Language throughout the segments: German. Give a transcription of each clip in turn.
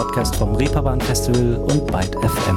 Podcast vom Reeperbahn Festival und Byte FM.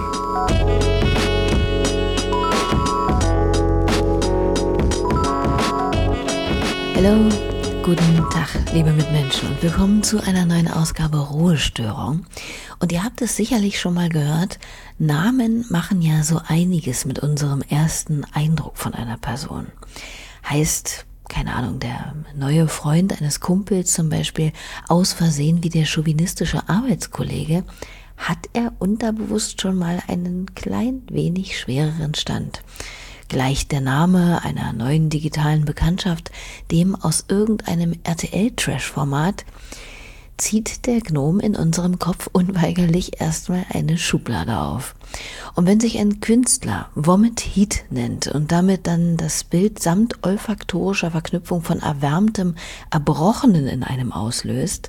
Hallo, guten Tag, liebe Mitmenschen, und willkommen zu einer neuen Ausgabe Ruhestörung. Und ihr habt es sicherlich schon mal gehört, Namen machen ja so einiges mit unserem ersten Eindruck von einer Person. Heißt, keine Ahnung, der neue Freund eines Kumpels zum Beispiel aus Versehen wie der chauvinistische Arbeitskollege, hat er unterbewusst schon mal einen klein wenig schwereren Stand. Gleicht der Name einer neuen digitalen Bekanntschaft dem aus irgendeinem RTL-Trash-Format, zieht der Gnom in unserem Kopf unweigerlich erstmal eine Schublade auf. Und wenn sich ein Künstler Vomit Heat nennt und damit dann das Bild samt olfaktorischer Verknüpfung von erwärmtem Erbrochenen in einem auslöst,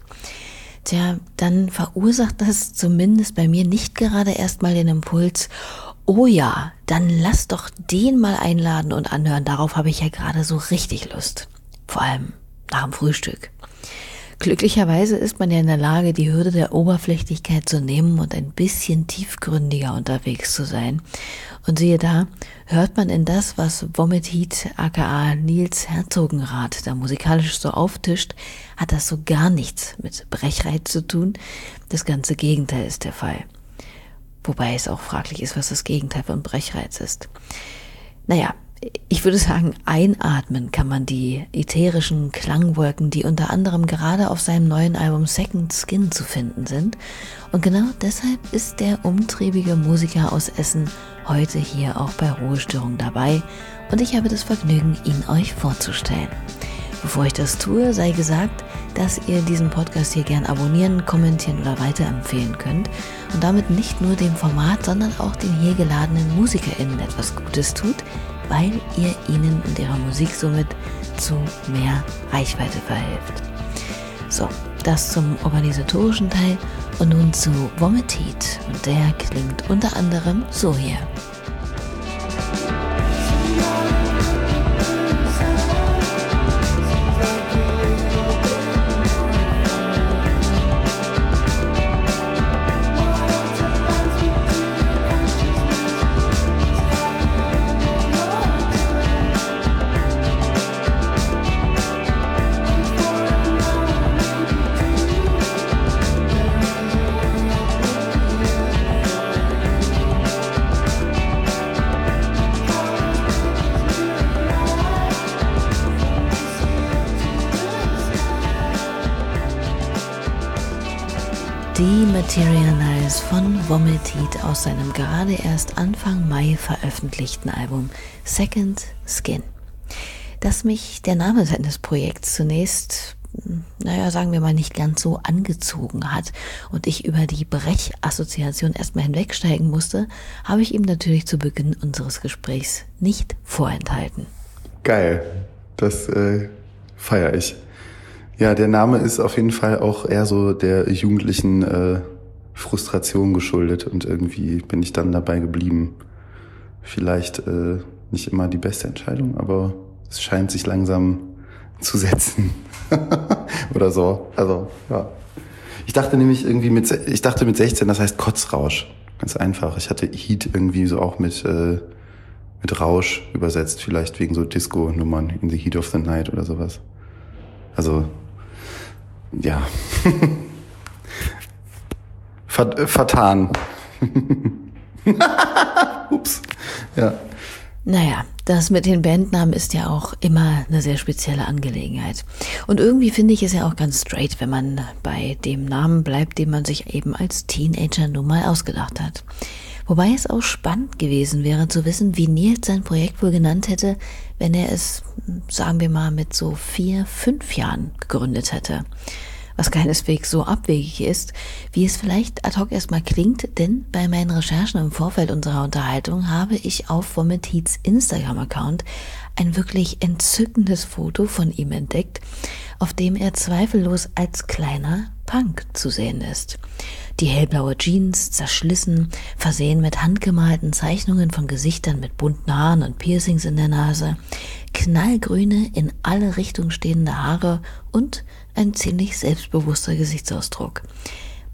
dann verursacht das zumindest bei mir nicht gerade erstmal den Impuls, oh ja, dann lass doch den mal einladen und anhören, darauf habe ich ja gerade so richtig Lust. Vor allem nach dem Frühstück. Glücklicherweise ist man ja in der Lage, die Hürde der Oberflächlichkeit zu nehmen und ein bisschen tiefgründiger unterwegs zu sein. Und siehe da, hört man in das, was Vomit Heat aka Nils Herzogenrath da musikalisch so auftischt, hat das so gar nichts mit Brechreiz zu tun. Das ganze Gegenteil ist der Fall. Wobei es auch fraglich ist, was das Gegenteil von Brechreiz ist. Naja, ich würde sagen, einatmen kann man die ätherischen Klangwolken, die unter anderem gerade auf seinem neuen Album Second Skin zu finden sind. Und genau deshalb ist der umtriebige Musiker aus Essen heute hier auch bei Ruhestörung dabei. Und ich habe das Vergnügen, ihn euch vorzustellen. Bevor ich das tue, sei gesagt, dass ihr diesen Podcast hier gern abonnieren, kommentieren oder weiterempfehlen könnt und damit nicht nur dem Format, sondern auch den hier geladenen MusikerInnen etwas Gutes tut, weil ihr ihnen und ihrer Musik somit zu mehr Reichweite verhelft. So, das zum organisatorischen Teil und nun zu Vomit Heat, und der klingt unter anderem so hier. Dematerialize von Vomit Heat aus seinem gerade erst Anfang Mai veröffentlichten Album Second Skin. Dass mich der Name seines Projekts zunächst, sagen wir mal, nicht ganz so angezogen hat und ich über die Brech-Assoziation erstmal hinwegsteigen musste, habe ich ihm natürlich zu Beginn unseres Gesprächs nicht vorenthalten. Geil, das feiere ich. Ja, der Name ist auf jeden Fall auch eher so der jugendlichen Frustration geschuldet und irgendwie bin ich dann dabei geblieben. Vielleicht nicht immer die beste Entscheidung, aber es scheint sich langsam zu setzen. Oder so. Also, ja. Ich dachte mit 16, das heißt Kotzrausch. Ganz einfach. Ich hatte Heat irgendwie so auch mit Rausch übersetzt, vielleicht wegen so Disco-Nummern, in the heat of the night oder sowas. Also, ja. Vertan. Ups. Ja. Naja, das mit den Bandnamen ist ja auch immer eine sehr spezielle Angelegenheit. Und irgendwie finde ich es ja auch ganz straight, wenn man bei dem Namen bleibt, den man sich eben als Teenager nun mal ausgedacht hat. Wobei es auch spannend gewesen wäre zu wissen, wie Nils sein Projekt wohl genannt hätte, wenn er es, sagen wir mal, mit so 4, 5 Jahren gegründet hätte. Was keineswegs so abwegig ist, wie es vielleicht ad hoc erstmal klingt, denn bei meinen Recherchen im Vorfeld unserer Unterhaltung habe ich auf Vomit Heats Instagram-Account ein wirklich entzückendes Foto von ihm entdeckt, auf dem er zweifellos als kleiner Punk zu sehen ist. Die hellblaue Jeans, zerschlissen, versehen mit handgemalten Zeichnungen von Gesichtern mit bunten Haaren und Piercings in der Nase, knallgrüne, in alle Richtungen stehende Haare und ein ziemlich selbstbewusster Gesichtsausdruck.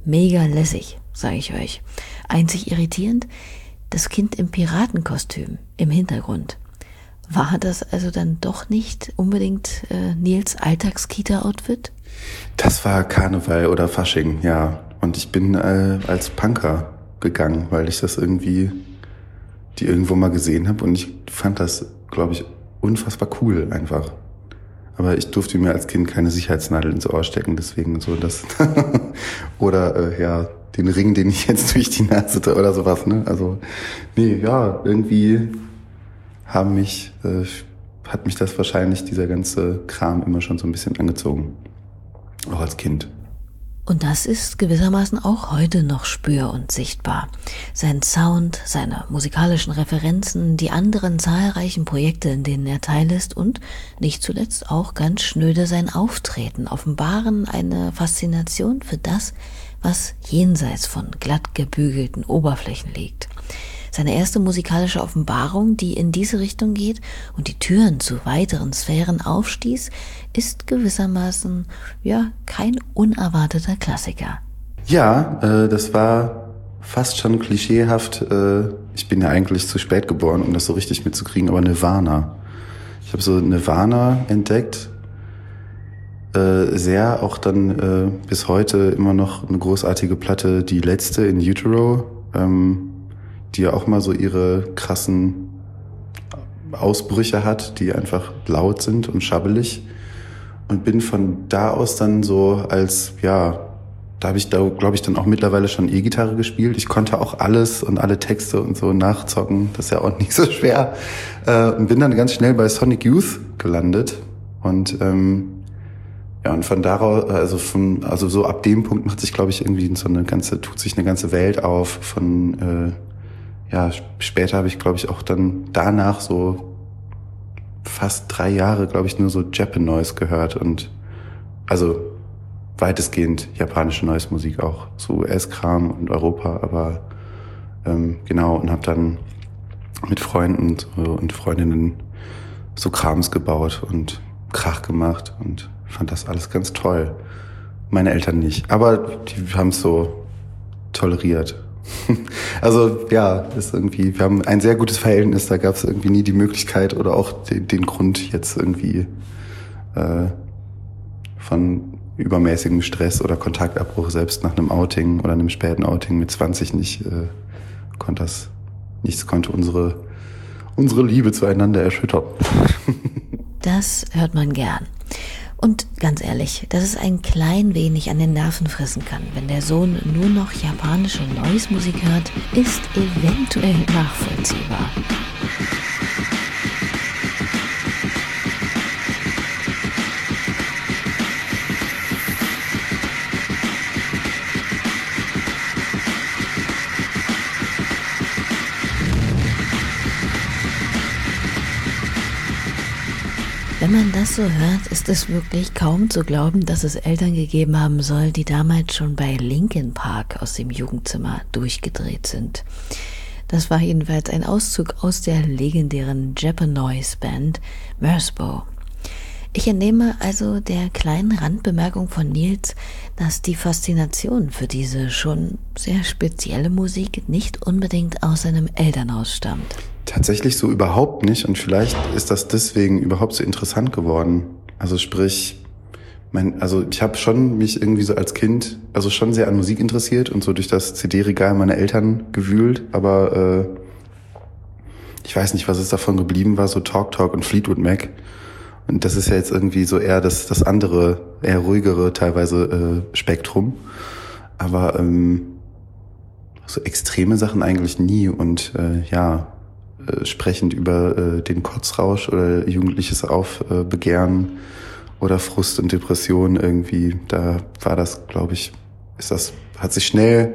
Mega lässig, sage ich euch. Einzig irritierend, das Kind im Piratenkostüm im Hintergrund. War das also dann doch nicht unbedingt Nils Alltagskita-Outfit? Das war Karneval oder Fasching, ja. Und ich bin als Punker gegangen, weil ich das die irgendwo mal gesehen habe. Und ich fand das, glaube ich, unfassbar cool einfach. Aber ich durfte mir als Kind keine Sicherheitsnadel ins Ohr stecken, deswegen so das. Oder den Ring, den ich jetzt durch die Nase oder sowas, ne? Also, nee, ja, irgendwie hat mich das wahrscheinlich, dieser ganze Kram, immer schon so ein bisschen angezogen. Auch als Kind. Und das ist gewissermaßen auch heute noch spür- und sichtbar. Sein Sound, seine musikalischen Referenzen, die anderen zahlreichen Projekte, in denen er teil ist und nicht zuletzt auch ganz schnöde sein Auftreten offenbaren eine Faszination für das, was jenseits von glatt gebügelten Oberflächen liegt. Seine erste musikalische Offenbarung, die in diese Richtung geht und die Türen zu weiteren Sphären aufstieß, ist gewissermaßen, kein unerwarteter Klassiker. Ja, das war fast schon klischeehaft. Ich bin ja eigentlich zu spät geboren, um das so richtig mitzukriegen, aber Nirvana. Ich habe so Nirvana entdeckt. Sehr auch dann bis heute immer noch eine großartige Platte, die letzte in Utero, die ja auch mal so ihre krassen Ausbrüche hat, die einfach laut sind und schabbelig. Und bin von da aus dann so da habe ich glaube ich, dann auch mittlerweile schon E-Gitarre gespielt. Ich konnte auch alles und alle Texte und so nachzocken. Das ist ja auch nicht so schwer. Und bin dann ganz schnell bei Sonic Youth gelandet. Und und von daraus, also so ab dem Punkt macht sich, glaube ich, irgendwie tut sich eine ganze Welt auf von später habe ich, glaube ich, auch dann danach so fast 3 Jahre, glaube ich, nur so Japan-Noise gehört und also weitestgehend japanische Noise-Musik auch, so US-Kram und Europa, aber und habe dann mit Freunden und Freundinnen so Krams gebaut und Krach gemacht und fand das alles ganz toll. Meine Eltern nicht, aber die haben es so toleriert. Also ist irgendwie, wir haben ein sehr gutes Verhältnis, da gab es irgendwie nie die Möglichkeit oder auch den Grund jetzt irgendwie von übermäßigem Stress oder Kontaktabbruch, selbst nach einem Outing oder einem späten Outing mit 20 nicht, nichts konnte unsere Liebe zueinander erschüttern. Das hört man gern. Und ganz ehrlich, dass es ein klein wenig an den Nerven fressen kann, wenn der Sohn nur noch japanische Noise-Musik hört, ist eventuell nachvollziehbar. Wenn man das so hört, ist es wirklich kaum zu glauben, dass es Eltern gegeben haben soll, die damals schon bei Linkin Park aus dem Jugendzimmer durchgedreht sind. Das war jedenfalls ein Auszug aus der legendären Japanoise-Band Merzbow. Ich entnehme also der kleinen Randbemerkung von Nils, dass die Faszination für diese schon sehr spezielle Musik nicht unbedingt aus seinem Elternhaus stammt. Tatsächlich so überhaupt nicht und vielleicht ist das deswegen überhaupt so interessant geworden. Also sprich, ich habe schon mich irgendwie so als Kind schon sehr an Musik interessiert und so durch das CD-Regal meiner Eltern gewühlt, aber ich weiß nicht, was es davon geblieben war, so Talk und Fleetwood Mac. Und das ist ja jetzt irgendwie so eher das andere, eher ruhigere teilweise Spektrum. Aber so extreme Sachen eigentlich nie und sprechend über den Kotzrausch oder jugendliches Aufbegehren oder Frust und Depression irgendwie, da war das, glaube ich, hat sich schnell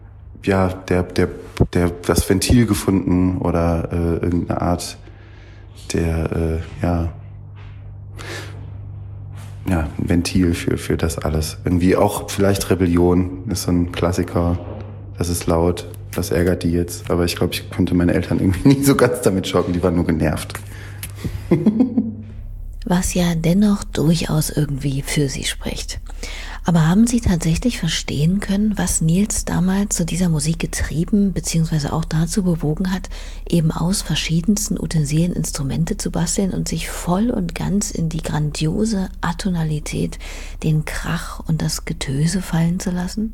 das Ventil gefunden oder irgendeine Art ein Ventil für das alles. Irgendwie auch vielleicht Rebellion ist so ein Klassiker, das ist laut. Das ärgert die jetzt, aber ich glaube, ich konnte meine Eltern irgendwie nie so ganz damit schocken, die waren nur genervt. was ja dennoch durchaus irgendwie für sie spricht. Aber haben Sie tatsächlich verstehen können, was Nils damals zu dieser Musik getrieben bzw. auch dazu bewogen hat, eben aus verschiedensten Utensilien Instrumente zu basteln und sich voll und ganz in die grandiose Atonalität, den Krach und das Getöse fallen zu lassen?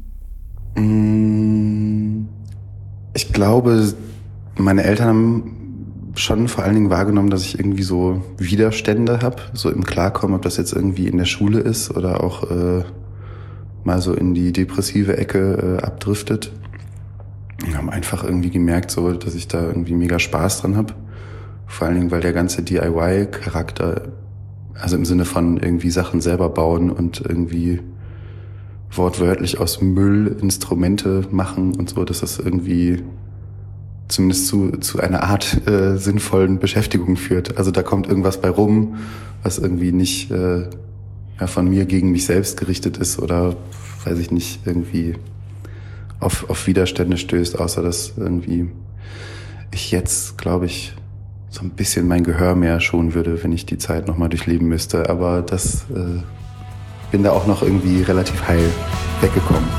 Ich glaube, meine Eltern haben schon vor allen Dingen wahrgenommen, dass ich irgendwie so Widerstände habe, so im Klarkommen, ob das jetzt irgendwie in der Schule ist oder auch mal so in die depressive Ecke abdriftet. Und haben einfach irgendwie gemerkt, so, dass ich da irgendwie mega Spaß dran habe. Vor allen Dingen, weil der ganze DIY-Charakter, also im Sinne von irgendwie Sachen selber bauen und irgendwie wortwörtlich aus Müll Instrumente machen und so, dass das irgendwie zumindest zu einer Art sinnvollen Beschäftigung führt. Also da kommt irgendwas bei rum, was irgendwie nicht von mir gegen mich selbst gerichtet ist oder, weiß ich nicht, irgendwie auf Widerstände stößt, außer dass irgendwie ich jetzt, glaube ich, so ein bisschen mein Gehör mehr schonen würde, wenn ich die Zeit nochmal durchleben müsste. Aber das bin da auch noch irgendwie relativ heil weggekommen.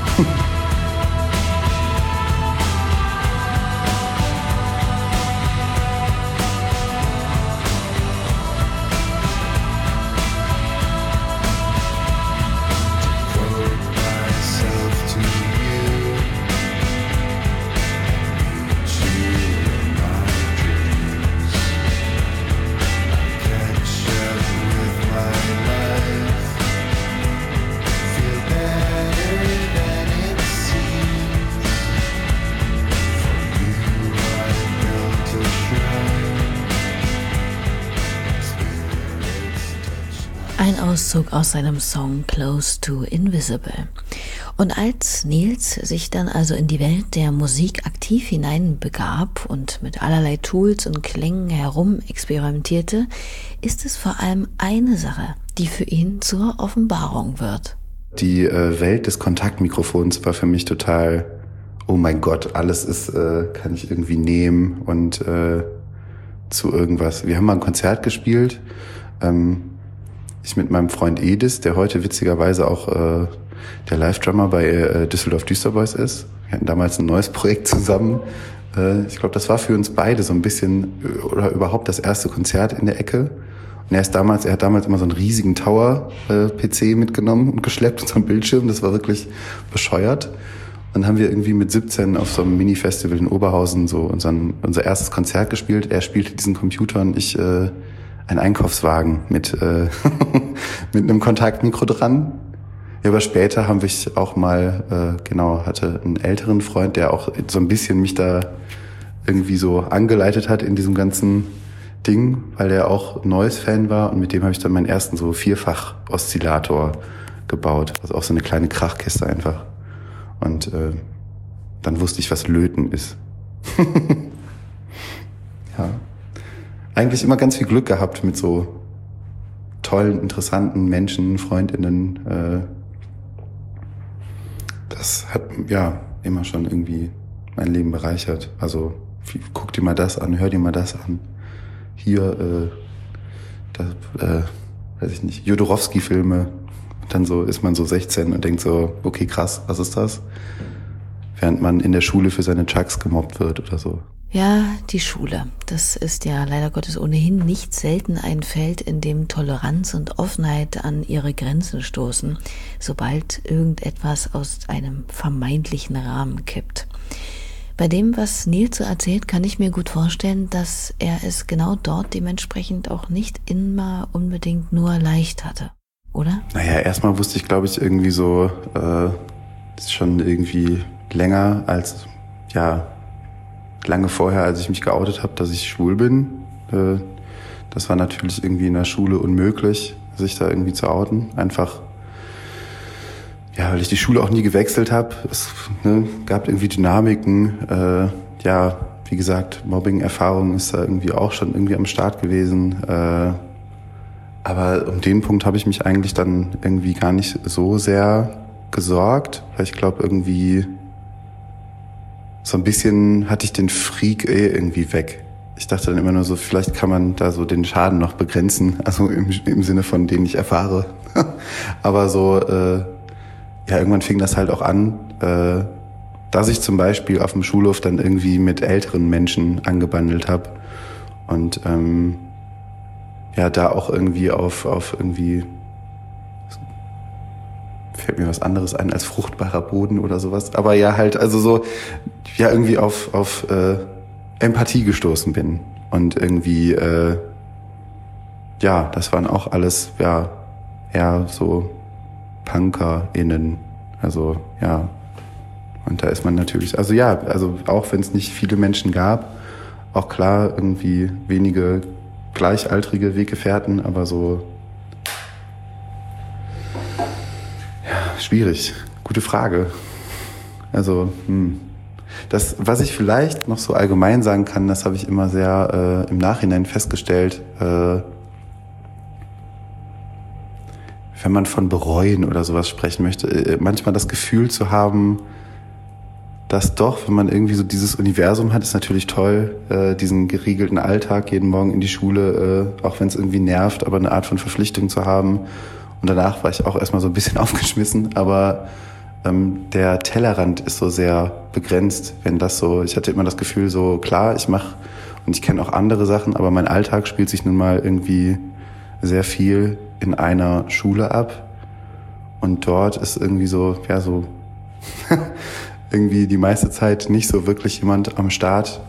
Ein Auszug aus seinem Song Close to Invisible. Und als Nils sich dann also in die Welt der Musik aktiv hineinbegab und mit allerlei Tools und Klängen herum experimentierte, ist es vor allem eine Sache, die für ihn zur Offenbarung wird. Die Welt des Kontaktmikrofons war für mich total, oh mein Gott, alles ist, kann ich irgendwie nehmen und zu irgendwas. Wir haben mal ein Konzert gespielt, ich mit meinem Freund Edis, der heute witzigerweise auch der Live-Drummer bei Düsseldorf Düsterboys ist. Wir hatten damals ein neues Projekt zusammen. Ich glaube, das war für uns beide so ein bisschen, oder überhaupt das erste Konzert in der Ecke. Und er hat damals immer so einen riesigen Tower-PC mitgenommen und geschleppt und so einen Bildschirm. Das war wirklich bescheuert. Dann haben wir irgendwie mit 17 auf so einem Mini-Festival in Oberhausen so unser erstes Konzert gespielt. Er spielte diesen Computer und ich ein Einkaufswagen mit mit einem Kontaktmikro dran. Ja, aber später haben wir auch mal, hatte einen älteren Freund, der auch so ein bisschen mich da irgendwie so angeleitet hat in diesem ganzen Ding, weil der auch Noise-Fan war und mit dem habe ich dann meinen ersten so Vierfach-Oszillator gebaut. Also auch so eine kleine Krachkiste einfach. Und dann wusste ich, was Löten ist. Ja. Eigentlich immer ganz viel Glück gehabt mit so tollen, interessanten Menschen, FreundInnen. Das hat ja immer schon irgendwie mein Leben bereichert. Also guck dir mal das an, hör dir mal das an. Hier, weiß ich nicht, Jodorowsky-Filme. Und dann so ist man so 16 und denkt so, okay, krass, was ist das? Während man in der Schule für seine Chucks gemobbt wird oder so. Ja, die Schule. Das ist ja leider Gottes ohnehin nicht selten ein Feld, in dem Toleranz und Offenheit an ihre Grenzen stoßen, sobald irgendetwas aus einem vermeintlichen Rahmen kippt. Bei dem, was Nils so erzählt, kann ich mir gut vorstellen, dass er es genau dort dementsprechend auch nicht immer unbedingt nur leicht hatte, oder? Naja, erstmal wusste ich, glaube ich, irgendwie so, ist schon irgendwie länger als, lange vorher, als ich mich geoutet habe, dass ich schwul bin. Das war natürlich irgendwie in der Schule unmöglich, sich da irgendwie zu outen. Einfach, weil ich die Schule auch nie gewechselt habe. Es gab irgendwie Dynamiken. Wie gesagt, Mobbing-Erfahrung ist da irgendwie auch schon irgendwie am Start gewesen. Aber um den Punkt habe ich mich eigentlich dann irgendwie gar nicht so sehr gesorgt, weil ich glaube irgendwie so ein bisschen hatte ich den Freak irgendwie weg. ich dachte dann immer nur so, vielleicht kann man da so den Schaden noch begrenzen, also im Sinne von, den ich erfahre. Aber so, irgendwann fing das halt auch an, dass ich zum Beispiel auf dem Schulhof dann irgendwie mit älteren Menschen angebandelt habe und da auch irgendwie auf irgendwie, fällt mir was anderes ein als fruchtbarer Boden oder sowas, aber ja halt, also so, ja irgendwie auf Empathie gestoßen bin und irgendwie, das waren auch alles, ja, eher so PunkerInnen, also ja, und da ist man natürlich, also auch wenn es nicht viele Menschen gab, auch klar irgendwie wenige gleichaltrige Weggefährten, aber so, ja, schwierig. Gute Frage. Also, das, was ich vielleicht noch so allgemein sagen kann, das habe ich immer sehr im Nachhinein festgestellt, wenn man von bereuen oder sowas sprechen möchte, manchmal das Gefühl zu haben, dass doch, wenn man irgendwie so dieses Universum hat, ist natürlich toll, diesen geregelten Alltag, jeden Morgen in die Schule, auch wenn es irgendwie nervt, aber eine Art von Verpflichtung zu haben. Und danach war ich auch erstmal so ein bisschen aufgeschmissen, aber der Tellerrand ist so sehr begrenzt, wenn das so, ich hatte immer das Gefühl so, klar, ich mache und ich kenne auch andere Sachen, aber mein Alltag spielt sich nun mal irgendwie sehr viel in einer Schule ab. Und dort ist irgendwie so, ja, so irgendwie die meiste Zeit nicht so wirklich jemand am Start,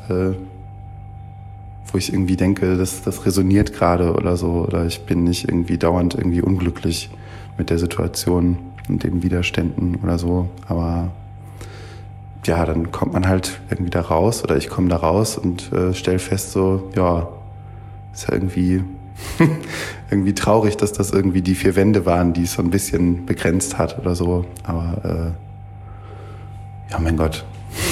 wo ich irgendwie denke, das resoniert gerade oder so, oder ich bin nicht irgendwie dauernd irgendwie unglücklich mit der Situation und den Widerständen oder so, aber ja, dann kommt man halt irgendwie da raus oder ich komme da raus und stelle fest so, ja, ist ja irgendwie irgendwie traurig, dass das irgendwie die 4 Wände waren, die es so ein bisschen begrenzt hat oder so, aber ja, mein Gott,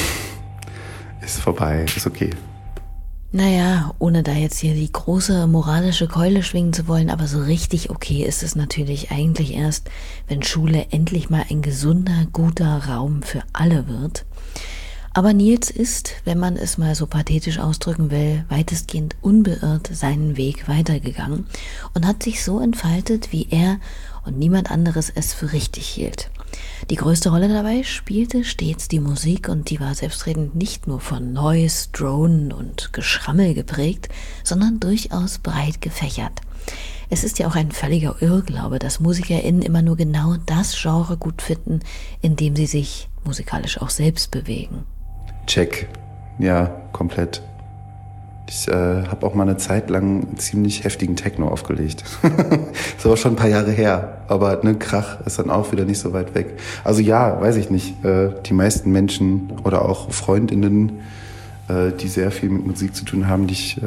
ist vorbei, ist okay. Naja, ohne da jetzt hier die große moralische Keule schwingen zu wollen, aber so richtig okay ist es natürlich eigentlich erst, wenn Schule endlich mal ein gesunder, guter Raum für alle wird. Aber Nils ist, wenn man es mal so pathetisch ausdrücken will, weitestgehend unbeirrt seinen Weg weitergegangen und hat sich so entfaltet, wie er und niemand anderes es für richtig hielt. Die größte Rolle dabei spielte stets die Musik und die war selbstredend nicht nur von Noise, Dronen und Geschrammel geprägt, sondern durchaus breit gefächert. Es ist ja auch ein völliger Irrglaube, dass MusikerInnen immer nur genau das Genre gut finden, in dem sie sich musikalisch auch selbst bewegen. Check. Ja, komplett. Ich habe auch mal eine Zeit lang ziemlich heftigen Techno aufgelegt. Ist aber schon ein paar Jahre her. Aber ne, Krach ist dann auch wieder nicht so weit weg. Also ja, weiß ich nicht. Die meisten Menschen oder auch FreundInnen, die sehr viel mit Musik zu tun haben, die ich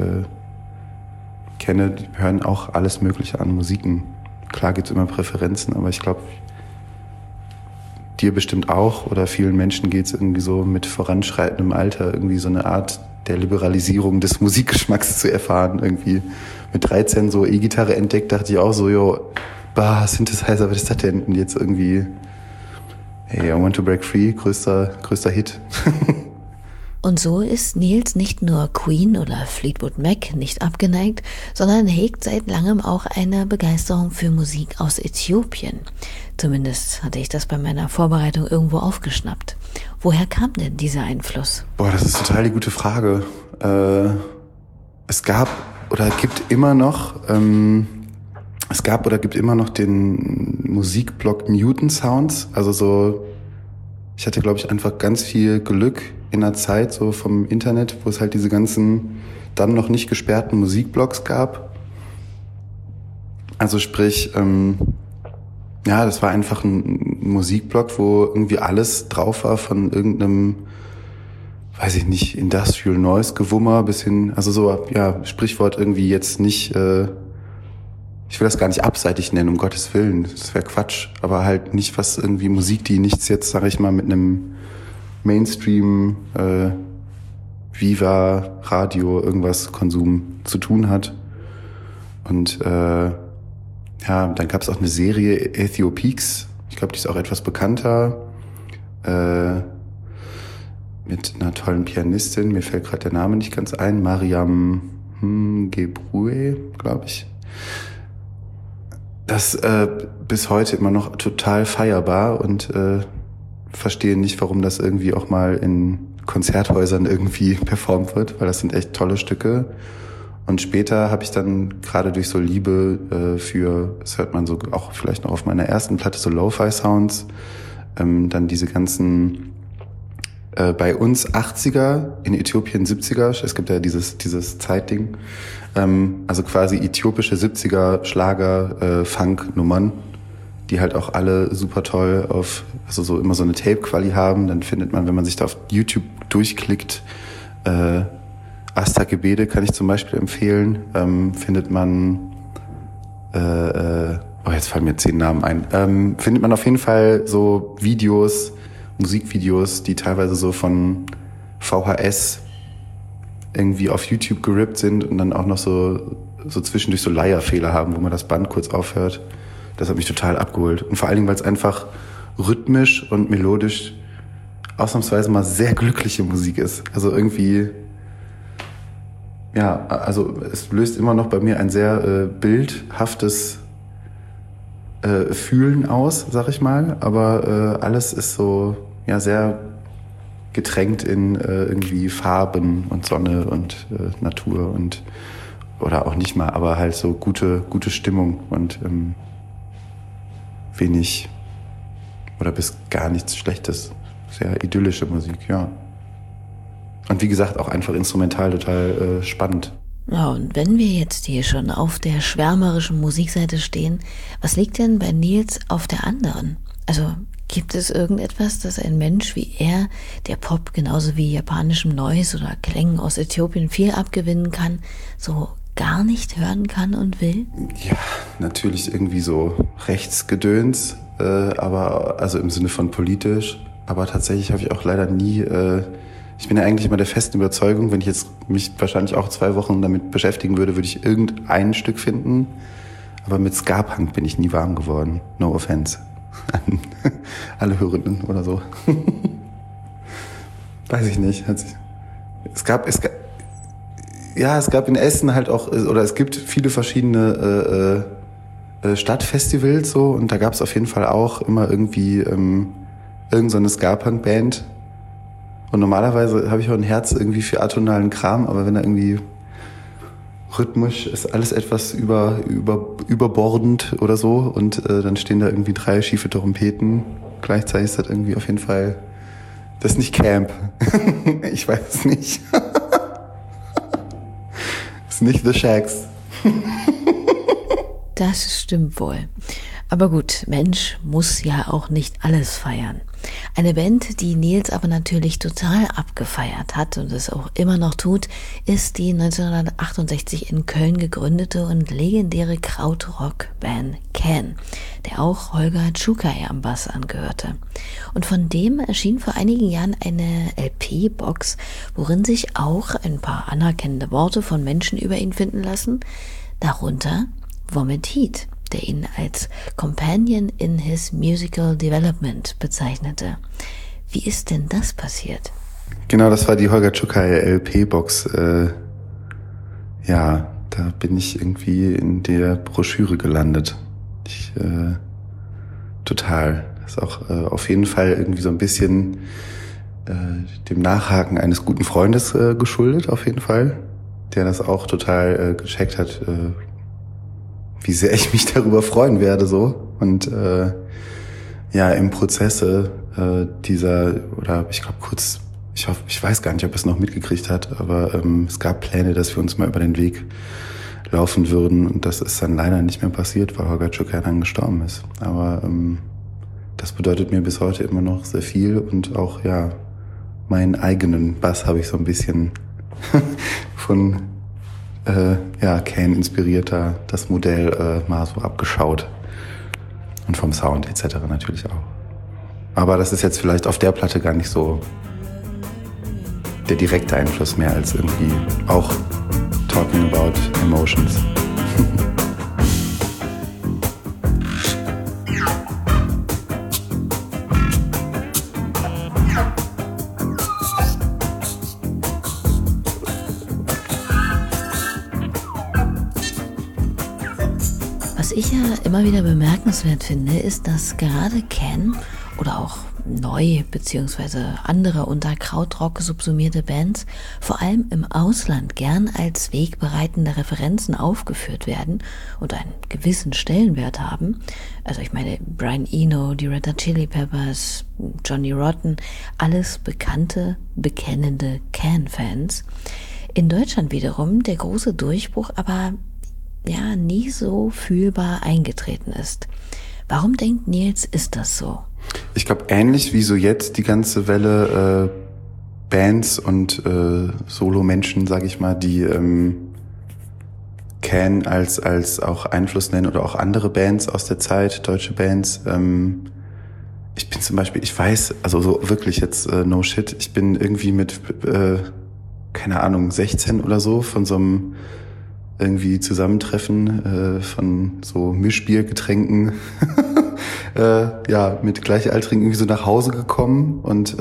kenne, die hören auch alles Mögliche an Musiken. Klar gibt's immer Präferenzen, aber ich glaube, dir bestimmt auch oder vielen Menschen geht's irgendwie so mit voranschreitendem Alter irgendwie so eine Art der Liberalisierung des Musikgeschmacks zu erfahren. Irgendwie mit 13 so E-Gitarre entdeckt, dachte ich auch so, Synthesizer, was ist das denn? Und jetzt irgendwie, hey, I Want to Break Free, größter Hit. Und so ist Nils nicht nur Queen oder Fleetwood Mac nicht abgeneigt, sondern hegt seit langem auch eine Begeisterung für Musik aus Äthiopien. Zumindest hatte ich das bei meiner Vorbereitung irgendwo aufgeschnappt. Woher kam denn dieser Einfluss? Boah, das ist total die gute Frage. Es gab oder gibt immer noch den Musikblog Mutant Sounds. Also so, ich hatte, glaube ich, einfach ganz viel Glück in der Zeit so vom Internet, wo es halt diese ganzen dann noch nicht gesperrten Musikblogs gab. Also sprich, das war einfach ein Musikblog, wo irgendwie alles drauf war von irgendeinem, weiß ich nicht, Industrial Noise Gewummer bis hin, also so, ja, Sprichwort irgendwie jetzt nicht, ich will das gar nicht abseitig nennen, um Gottes Willen, das wäre Quatsch, aber halt nicht was irgendwie Musik, die nichts jetzt, sag ich mal, mit einem Mainstream, Viva, Radio, irgendwas Konsum zu tun hat. Und dann gab es auch eine Serie, Aethiopeaks. Ich glaube, die ist auch etwas bekannter. mit einer tollen Pianistin, mir fällt gerade der Name nicht ganz ein, Mariam Gebrue, glaube ich. Das bis heute immer noch total feierbar und verstehe nicht, warum das irgendwie auch mal in Konzerthäusern irgendwie performt wird, weil das sind echt tolle Stücke. Und später habe ich dann gerade durch so Liebe für, das hört man so auch vielleicht noch auf meiner ersten Platte, so Lo-Fi-Sounds, dann diese ganzen bei uns 80er, in Äthiopien 70er, es gibt ja dieses Zeitding, also quasi äthiopische 70er Schlager, Funk-Nummern, die halt auch alle super toll also so immer so eine Tape-Quali haben. Dann findet man, wenn man sich da auf YouTube durchklickt, Asta Gebede kann ich zum Beispiel empfehlen, findet man, jetzt fallen mir 10 Namen ein, findet man auf jeden Fall so Musikvideos, die teilweise so von VHS irgendwie auf YouTube gerippt sind und dann auch noch so zwischendurch so Leierfehler haben, wo man das Band kurz aufhört. Das hat mich total abgeholt. Und vor allen Dingen, weil es einfach rhythmisch und melodisch ausnahmsweise mal sehr glückliche Musik ist. Also irgendwie, ja, also es löst immer noch bei mir ein sehr bildhaftes Fühlen aus, sag ich mal. Aber alles ist so, ja, sehr getränkt in irgendwie Farben und Sonne und Natur und oder auch nicht mal, aber halt so gute Stimmung und wenig oder bis gar nichts Schlechtes. Sehr idyllische Musik, ja. Und wie gesagt, auch einfach instrumental total spannend. Ja, und wenn wir jetzt hier schon auf der schwärmerischen Musikseite stehen, was liegt denn bei Nils auf der anderen? Also gibt es irgendetwas, das ein Mensch wie er, der Pop genauso wie japanischem Noise oder Klängen aus Äthiopien viel abgewinnen kann, so gar nicht hören kann und will? Ja, natürlich irgendwie so Rechtsgedöns, aber also im Sinne von politisch. Aber tatsächlich habe ich auch leider nie, ich bin ja eigentlich immer der festen Überzeugung, wenn ich jetzt mich wahrscheinlich auch 2 Wochen damit beschäftigen würde, würde ich irgendein Stück finden. Aber mit Ska-Punk bin ich nie warm geworden. No offense an alle Hörenden oder so. Weiß ich nicht. Es gab in Essen halt auch, oder es gibt viele verschiedene Stadtfestivals so und da gab es auf jeden Fall auch immer irgendwie irgend so eine Ska-Punk-Band. Und normalerweise habe ich auch ein Herz irgendwie für atonalen Kram, aber wenn da irgendwie rhythmisch ist alles etwas überbordend oder so und dann stehen da irgendwie 3 schiefe Trompeten. Gleichzeitig ist das irgendwie auf jeden Fall, das ist nicht Camp. Ich weiß es nicht. Das ist nicht The Shacks. Das stimmt wohl. Aber gut, Mensch muss ja auch nicht alles feiern. Eine Band, die Nils aber natürlich total abgefeiert hat und es auch immer noch tut, ist die 1968 in Köln gegründete und legendäre Krautrock-Band Can, der auch Holger Czukay am Bass angehörte. Und von dem erschien vor einigen Jahren eine LP-Box, worin sich auch ein paar anerkennende Worte von Menschen über ihn finden lassen, darunter Vomit Heat, der ihn als Companion in his musical development bezeichnete. Wie ist denn das passiert? Genau, das war die Holger Czukay LP-Box. Ja, da bin ich irgendwie in der Broschüre gelandet. Total. Das ist auch auf jeden Fall irgendwie so ein bisschen dem Nachhaken eines guten Freundes geschuldet, auf jeden Fall. Der das auch total gecheckt hat, wie sehr ich mich darüber freuen werde, so. Und ja, im Prozesse ich weiß gar nicht, ob er es noch mitgekriegt hat, aber es gab Pläne, dass wir uns mal über den Weg laufen würden und das ist dann leider nicht mehr passiert, weil Holger Czukay dann gestorben ist. Aber das bedeutet mir bis heute immer noch sehr viel und auch, ja, meinen eigenen Bass habe ich so ein bisschen von Can inspirierter das Modell mal so abgeschaut. Und vom Sound etc. natürlich auch. Aber das ist jetzt vielleicht auf der Platte gar nicht so der direkte Einfluss mehr als irgendwie auch Talking About Emotions. ich ja immer wieder bemerkenswert finde, ist, dass gerade Can oder auch neu bzw. andere unter Krautrock subsumierte Bands vor allem im Ausland gern als wegbereitende Referenzen aufgeführt werden und einen gewissen Stellenwert haben. Also ich meine Brian Eno, die Red Hot Chili Peppers, Johnny Rotten, alles bekannte, bekennende Can-Fans. In Deutschland wiederum der große Durchbruch aber ja nie so fühlbar eingetreten ist. Warum denkt Nils, ist das so? Ich glaube, ähnlich wie so jetzt die ganze Welle Bands und Solo-Menschen, sage ich mal, die Can als auch Einfluss nennen oder auch andere Bands aus der Zeit, deutsche Bands. Ich bin zum Beispiel, ich weiß, also so wirklich jetzt no shit, ich bin irgendwie mit, keine Ahnung, 16 oder so von so einem irgendwie Zusammentreffen von so Mischbiergetränken mit Gleichaltrigen irgendwie so nach Hause gekommen und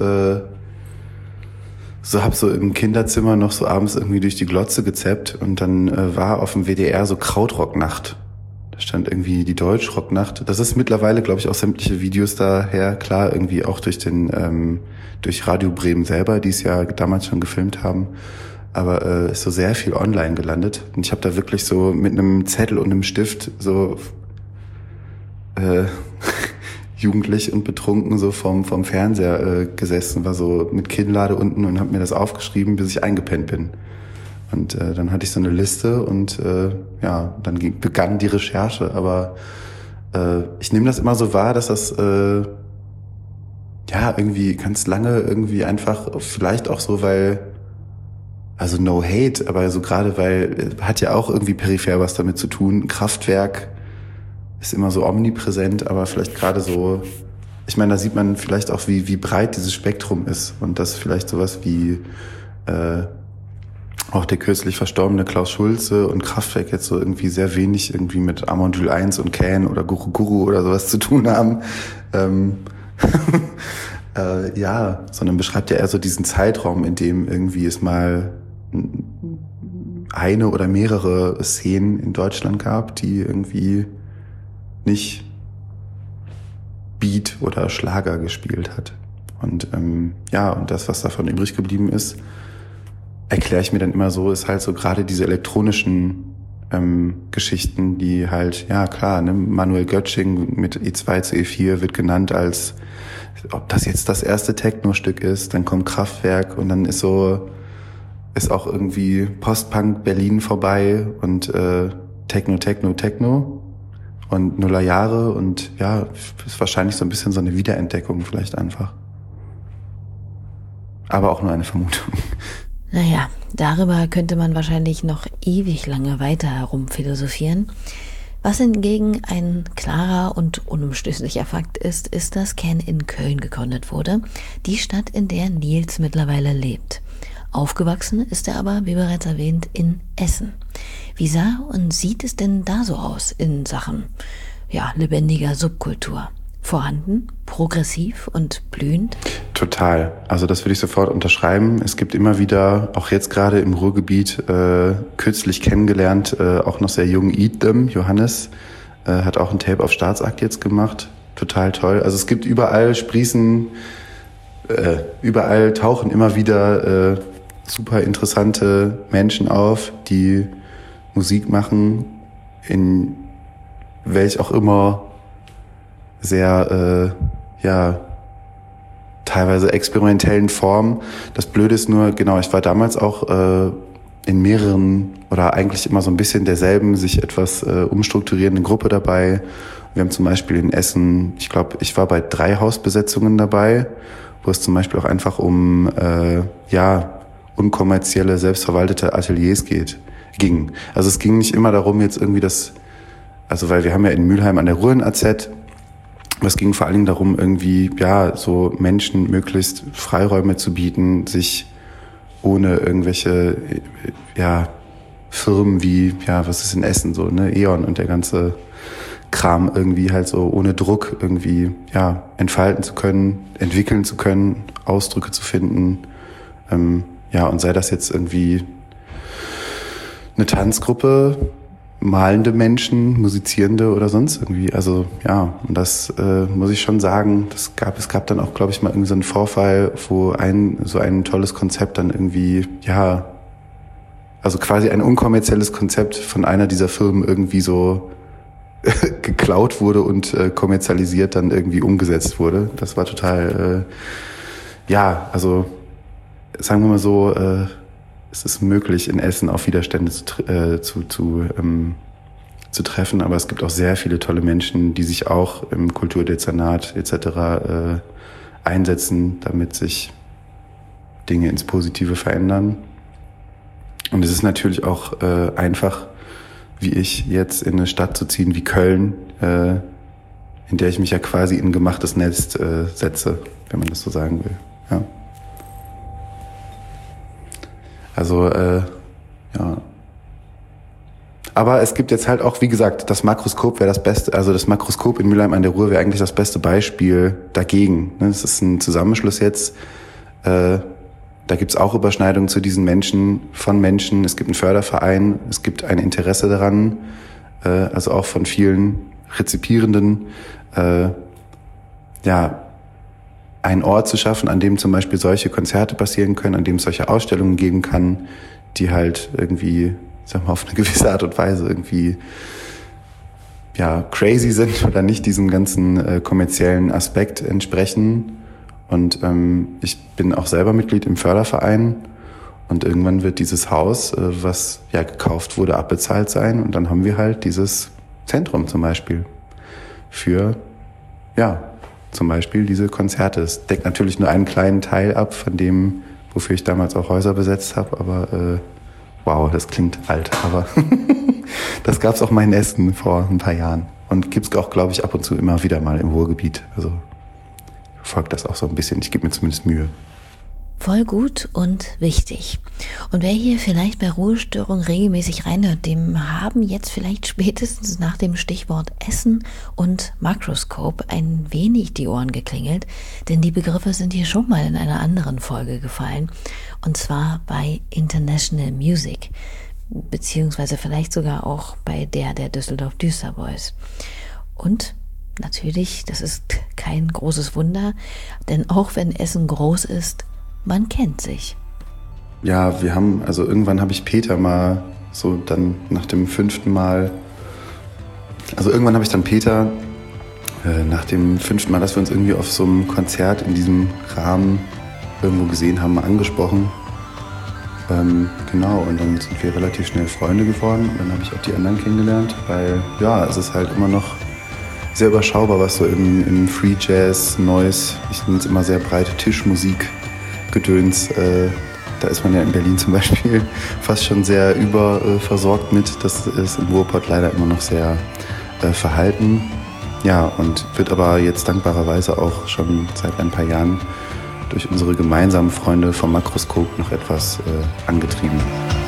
so hab so im Kinderzimmer noch so abends irgendwie durch die Glotze gezappt und dann war auf dem WDR so Krautrocknacht. Da stand irgendwie die Deutschrocknacht. Das ist mittlerweile, glaube ich, auch sämtliche Videos daher, klar, irgendwie auch durch durch Radio Bremen selber, die es ja damals schon gefilmt haben. Aber ist so sehr viel online gelandet. Und ich habe da wirklich so mit einem Zettel und einem Stift so jugendlich und betrunken so vom Fernseher gesessen, war so mit Kinnlade unten und habe mir das aufgeschrieben, bis ich eingepennt bin. Und dann hatte ich so eine Liste und dann begann die Recherche. Aber ich nehme das immer so wahr, dass das irgendwie ganz lange irgendwie einfach, vielleicht auch so, weil, also no hate, aber so gerade weil, hat ja auch irgendwie peripher was damit zu tun. Kraftwerk ist immer so omnipräsent, aber vielleicht gerade so, ich meine, da sieht man vielleicht auch, wie breit dieses Spektrum ist und dass vielleicht sowas wie auch der kürzlich verstorbene Klaus Schulze und Kraftwerk jetzt so irgendwie sehr wenig irgendwie mit Amondyl 1 und Can oder Guru Guru oder sowas zu tun haben. Sondern beschreibt ja eher so diesen Zeitraum, in dem irgendwie es mal eine oder mehrere Szenen in Deutschland gab, die irgendwie nicht Beat oder Schlager gespielt hat. Und und das, was davon übrig geblieben ist, erkläre ich mir dann immer so, ist halt so gerade diese elektronischen Geschichten, die halt, ja klar, ne, Manuel Göttsching mit E2 zu E4 wird genannt als, ob das jetzt das erste Techno-Stück ist, dann kommt Kraftwerk und dann ist auch irgendwie Post-Punk Berlin vorbei und Techno und Nullerjahre und ja, ist wahrscheinlich so ein bisschen so eine Wiederentdeckung vielleicht einfach. Aber auch nur eine Vermutung. Naja, darüber könnte man wahrscheinlich noch ewig lange weiter herumphilosophieren. Was hingegen ein klarer und unumstößlicher Fakt ist, dass Can in Köln gegründet wurde, die Stadt, in der Nils mittlerweile lebt. Aufgewachsen ist er aber, wie bereits erwähnt, in Essen. Wie sah und sieht es denn da so aus in Sachen, lebendiger Subkultur? Vorhanden, progressiv und blühend? Total. Also das würde ich sofort unterschreiben. Es gibt immer wieder, auch jetzt gerade im Ruhrgebiet, kürzlich kennengelernt, auch noch sehr jung, Eat Them, Johannes, hat auch ein Tape auf Staatsakt jetzt gemacht. Total toll. Also es gibt überall überall tauchen immer wieder super interessante Menschen auf, die Musik machen, in welch auch immer sehr, teilweise experimentellen Formen. Das Blöde ist nur, genau, ich war damals auch in mehreren oder eigentlich immer so ein bisschen derselben, sich etwas umstrukturierenden Gruppe dabei. Wir haben zum Beispiel in Essen, ich glaube, ich war bei 3 Hausbesetzungen dabei, wo es zum Beispiel auch einfach um unkommerzielle, selbstverwaltete Ateliers ging. Also es ging nicht immer darum, jetzt irgendwie weil wir haben ja in Mülheim an der Ruhr ein AZ, aber es ging vor allen Dingen darum, irgendwie, so Menschen möglichst Freiräume zu bieten, sich ohne irgendwelche, Firmen wie, was ist in Essen so, ne, E.ON und der ganze Kram irgendwie halt so ohne Druck irgendwie, entfalten zu können, entwickeln zu können, Ausdrücke zu finden, und sei das jetzt irgendwie eine Tanzgruppe malende Menschen, Musizierende oder sonst irgendwie. Also ja, und das muss ich schon sagen, es gab dann auch, glaube ich, mal irgendwie so einen Vorfall, wo so ein tolles Konzept dann irgendwie, ja, also quasi ein unkommerzielles Konzept von einer dieser Firmen irgendwie so geklaut wurde und kommerzialisiert dann irgendwie umgesetzt wurde. Das war total, ja, also sagen wir mal so, es ist möglich, in Essen auf Widerstände zu treffen, aber es gibt auch sehr viele tolle Menschen, die sich auch im Kulturdezernat etc. Einsetzen, damit sich Dinge ins Positive verändern. Und es ist natürlich auch einfach, wie ich jetzt in eine Stadt zu ziehen wie Köln, in der ich mich ja quasi in ein gemachtes Nest setze, wenn man das so sagen will. Ja. Also, ja. Aber es gibt jetzt halt auch, wie gesagt, das Makroskop wäre das Beste, also das Makroskop in Mülheim an der Ruhr wäre eigentlich das beste Beispiel dagegen. Es ist ein Zusammenschluss jetzt, da gibt's auch Überschneidungen zu diesen Menschen, von Menschen. Es gibt einen Förderverein, es gibt ein Interesse daran, also auch von vielen Rezipierenden, ja, einen Ort zu schaffen, an dem zum Beispiel solche Konzerte passieren können, an dem es solche Ausstellungen geben kann, die halt irgendwie, sag mal, auf eine gewisse Art und Weise irgendwie, ja, crazy sind oder nicht diesem ganzen kommerziellen Aspekt entsprechen. Und ich bin auch selber Mitglied im Förderverein und irgendwann wird dieses Haus, was ja gekauft wurde, abbezahlt sein und dann haben wir halt dieses Zentrum zum Beispiel für, ja, zum Beispiel diese Konzerte. Es deckt natürlich nur einen kleinen Teil ab von dem, wofür ich damals auch Häuser besetzt habe, aber wow, das klingt alt, aber das gab's auch mal in Essen vor ein paar Jahren und gibt's auch, glaube ich, ab und zu immer wieder mal im Ruhrgebiet. Also folgt das auch so ein bisschen. Ich gebe mir zumindest Mühe. Voll gut und wichtig. Und wer hier vielleicht bei Ruhestörung regelmäßig reinhört, dem haben jetzt vielleicht spätestens nach dem Stichwort Essen und Makroskop ein wenig die Ohren geklingelt, denn die Begriffe sind hier schon mal in einer anderen Folge gefallen, und zwar bei International Music, beziehungsweise vielleicht sogar auch bei der Düsseldorf Düster Boys. Und natürlich, das ist kein großes Wunder, denn auch wenn Essen groß ist, man kennt sich. Ja, irgendwann habe ich Peter mal so dann nach dem 5. Mal, also irgendwann habe ich dann Peter nach dem 5. Mal, dass wir uns irgendwie auf so einem Konzert in diesem Rahmen irgendwo gesehen haben, mal angesprochen. Genau, und dann sind wir relativ schnell Freunde geworden und dann habe ich auch die anderen kennengelernt, weil ja, es ist halt immer noch sehr überschaubar, was so im Free Jazz, Noise, ich nenne es immer sehr breite Tischmusik, Gedöns, da ist man ja in Berlin zum Beispiel fast schon sehr überversorgt mit. Das ist im Ruhrpott leider immer noch sehr verhalten. Ja, und wird aber jetzt dankbarerweise auch schon seit ein paar Jahren durch unsere gemeinsamen Freunde vom Makroskop noch etwas angetrieben.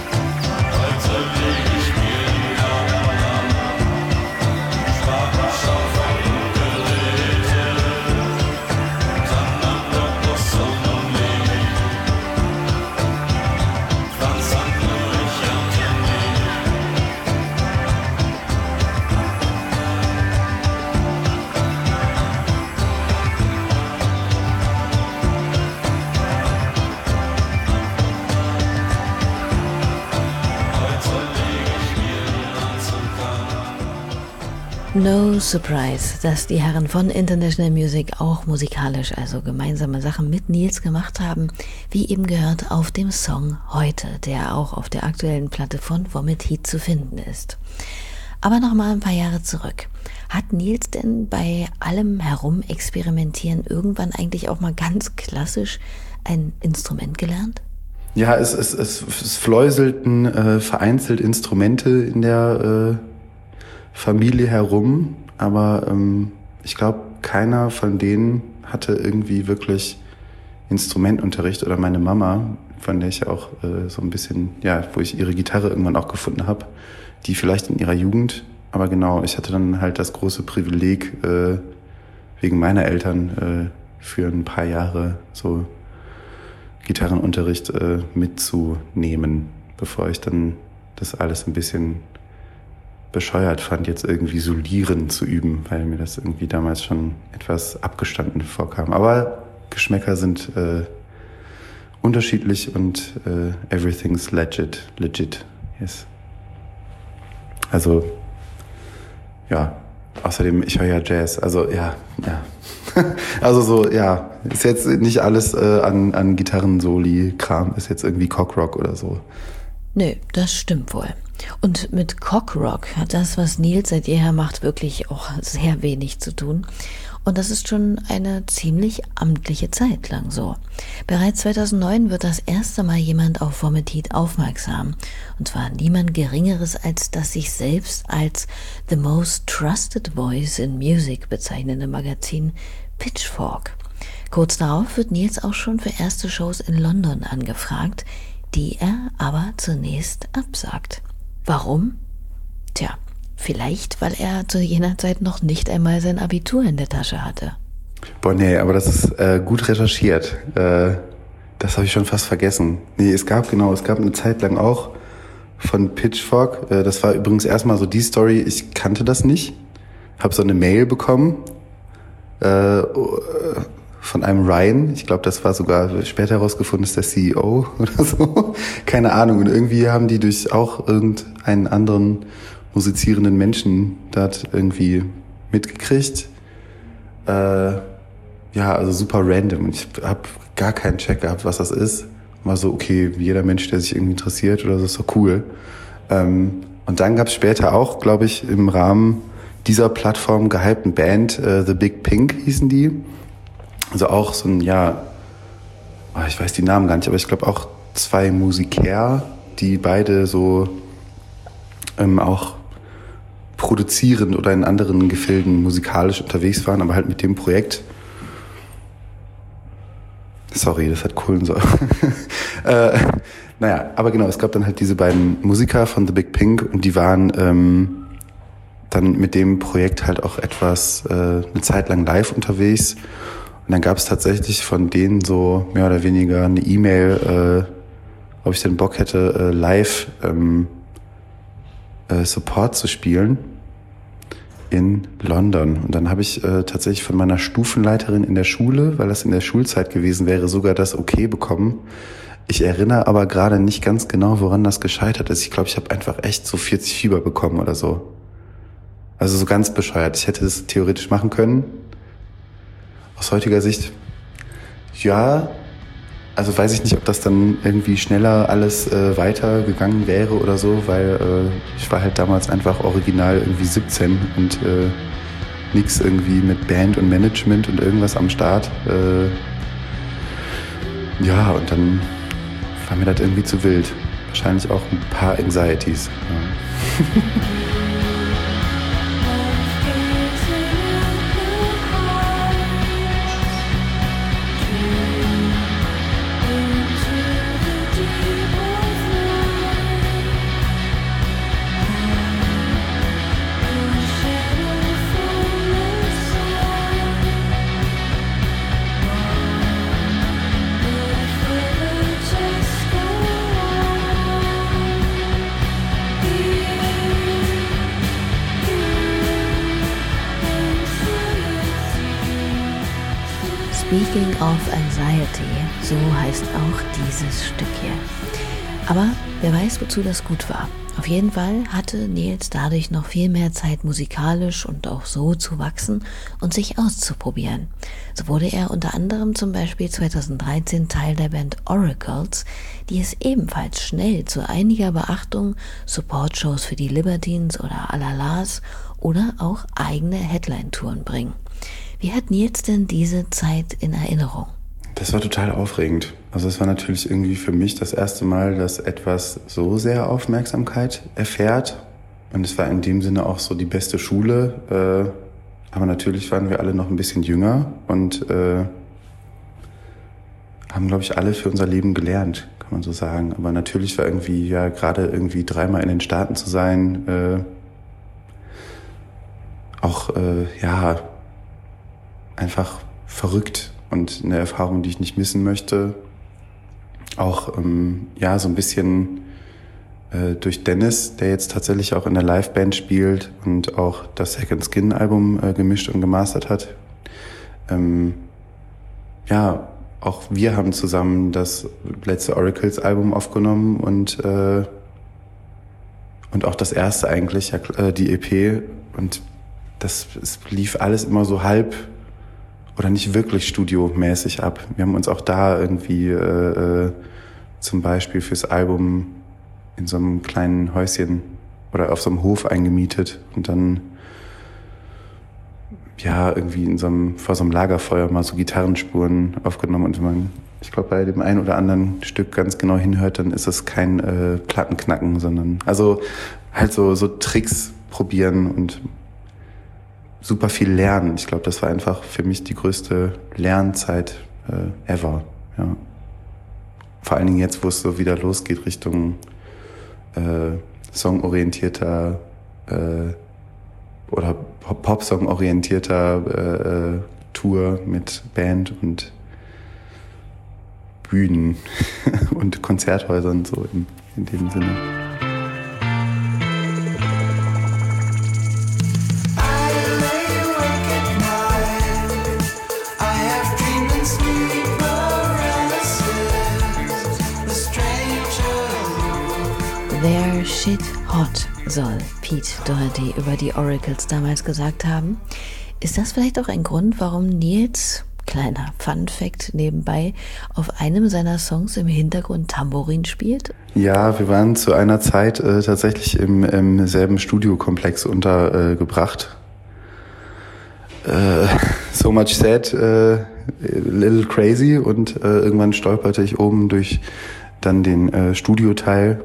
No surprise, dass die Herren von International Music auch musikalisch, also gemeinsame Sachen mit Nils gemacht haben, wie eben gehört auf dem Song Heute, der auch auf der aktuellen Platte von Vomit Heat zu finden ist. Aber noch mal ein paar Jahre zurück. Hat Nils denn bei allem Herumexperimentieren irgendwann eigentlich auch mal ganz klassisch ein Instrument gelernt? Ja, es fläuselten vereinzelt Instrumente in der Familie herum, aber ich glaube, keiner von denen hatte irgendwie wirklich Instrumentunterricht, oder meine Mama, von der ich ja auch so ein bisschen, ja, wo ich ihre Gitarre irgendwann auch gefunden habe, die vielleicht in ihrer Jugend, aber genau, ich hatte dann halt das große Privileg, wegen meiner Eltern für ein paar Jahre so Gitarrenunterricht mitzunehmen, bevor ich dann das alles ein bisschen bescheuert fand, jetzt irgendwie Solieren zu üben, weil mir das irgendwie damals schon etwas abgestanden vorkam. Aber Geschmäcker sind unterschiedlich und everything's legit, yes. Also, ja, außerdem, ich höre ja Jazz, also ja. Also so, ja, ist jetzt nicht alles an Gitarren-Soli-Kram, ist jetzt irgendwie Cockrock oder so. Nö, das stimmt wohl. Und mit Cockrock hat das, was Nils seit jeher macht, wirklich auch sehr wenig zu tun. Und das ist schon eine ziemlich amtliche Zeit lang so. Bereits 2009 wird das erste Mal jemand auf Vomited aufmerksam. Und zwar niemand Geringeres als das sich selbst als The Most Trusted Voice in Music bezeichnende Magazin Pitchfork. Kurz darauf wird Nils auch schon für erste Shows in London angefragt, die er aber zunächst absagt. Warum? Tja, vielleicht, weil er zu jener Zeit noch nicht einmal sein Abitur in der Tasche hatte. Boah, nee, aber das ist gut recherchiert. Das habe ich schon fast vergessen. Nee, es gab eine Zeit lang auch von Pitchfork. Das war übrigens erstmal so die Story, ich kannte das nicht. Habe so eine Mail bekommen von einem Ryan. Ich glaube, das war sogar später herausgefunden, ist der CEO oder so. Keine Ahnung. Und irgendwie haben die durch auch irgendeinen anderen musizierenden Menschen dort irgendwie mitgekriegt. Ja, also super random. Ich habe gar keinen Check gehabt, was das ist. War so, okay, wie jeder Mensch, der sich irgendwie interessiert oder so, ist doch cool. Und dann gab es später auch, glaube ich, im Rahmen dieser Plattform gehypten Band, The Big Pink hießen die. Also auch so ein, ja, ich weiß die Namen gar nicht, aber ich glaube auch 2 Musiker, die beide so auch produzierend oder in anderen Gefilden musikalisch unterwegs waren, aber halt mit dem Projekt. Sorry, das hat Kohlensäure. Naja, aber genau, es gab dann halt diese beiden Musiker von The Big Pink und die waren dann mit dem Projekt halt auch eine Zeit lang live unterwegs. Und dann gab es tatsächlich von denen so mehr oder weniger eine E-Mail, ob ich denn Bock hätte, live Support zu spielen in London. Und dann habe ich tatsächlich von meiner Stufenleiterin in der Schule, weil das in der Schulzeit gewesen wäre, sogar das Okay bekommen. Ich erinnere aber gerade nicht ganz genau, woran das gescheitert ist. Ich glaube, ich habe einfach echt so 40 Fieber bekommen oder so. Also so ganz bescheuert. Ich hätte das theoretisch machen können. Aus heutiger Sicht, ja, also weiß ich nicht, ob das dann irgendwie schneller alles weitergegangen wäre oder so, weil ich war halt damals einfach original irgendwie 17 und nix irgendwie mit Band und Management und irgendwas am Start. Ja, und dann war mir das irgendwie zu wild. Wahrscheinlich auch ein paar Anxieties. Ja. Speaking of Anxiety, so heißt auch dieses Stück hier. Aber wer weiß, wozu das gut war. Auf jeden Fall hatte Nils dadurch noch viel mehr Zeit, musikalisch und auch so zu wachsen und sich auszuprobieren. So wurde er unter anderem zum Beispiel 2013 Teil der Band Oracles, die es ebenfalls schnell zu einiger Beachtung Support-Shows für die Libertines oder Alalas oder auch eigene Headline-Touren bringen. Wie hat Nils denn diese Zeit in Erinnerung? Das war total aufregend. Also es war natürlich irgendwie für mich das erste Mal, dass etwas so sehr Aufmerksamkeit erfährt. Und es war in dem Sinne auch so die beste Schule. Aber natürlich waren wir alle noch ein bisschen jünger und haben, glaube ich, alle für unser Leben gelernt, kann man so sagen. Aber natürlich war irgendwie, ja, gerade irgendwie 3-mal in den Staaten zu sein, ja, einfach verrückt und eine Erfahrung, die ich nicht missen möchte. Auch, ja, so ein bisschen durch Dennis, der jetzt tatsächlich auch in der Liveband spielt und auch das Second Skin Album gemischt und gemastert hat. Ja, auch wir haben zusammen das letzte Oracles Album aufgenommen und auch das erste eigentlich, die EP. Und es lief alles immer so halb oder nicht wirklich studiomäßig ab. Wir haben uns auch da irgendwie zum Beispiel fürs Album in so einem kleinen Häuschen oder auf so einem Hof eingemietet und dann ja irgendwie vor so einem Lagerfeuer mal so Gitarrenspuren aufgenommen. Und wenn man, ich glaube, bei dem einen oder anderen Stück ganz genau hinhört, dann ist es kein Plattenknacken, sondern also halt so Tricks probieren und super viel lernen. Ich glaube, das war einfach für mich die größte Lernzeit ever. Ja. Vor allen Dingen jetzt, wo es so wieder losgeht Richtung songorientierter oder Pop-Song-orientierter Tour mit Band und Bühnen und Konzerthäusern so in dem Sinne. They're shit hot, soll Pete Doherty über die Oracles damals gesagt haben. Ist das vielleicht auch ein Grund, warum Nils, kleiner Fun-Fact nebenbei, auf einem seiner Songs im Hintergrund Tambourin spielt? Ja, wir waren zu einer Zeit tatsächlich im selben Studiokomplex untergebracht. So much said, little crazy, und irgendwann stolperte ich oben durch dann den Studioteil.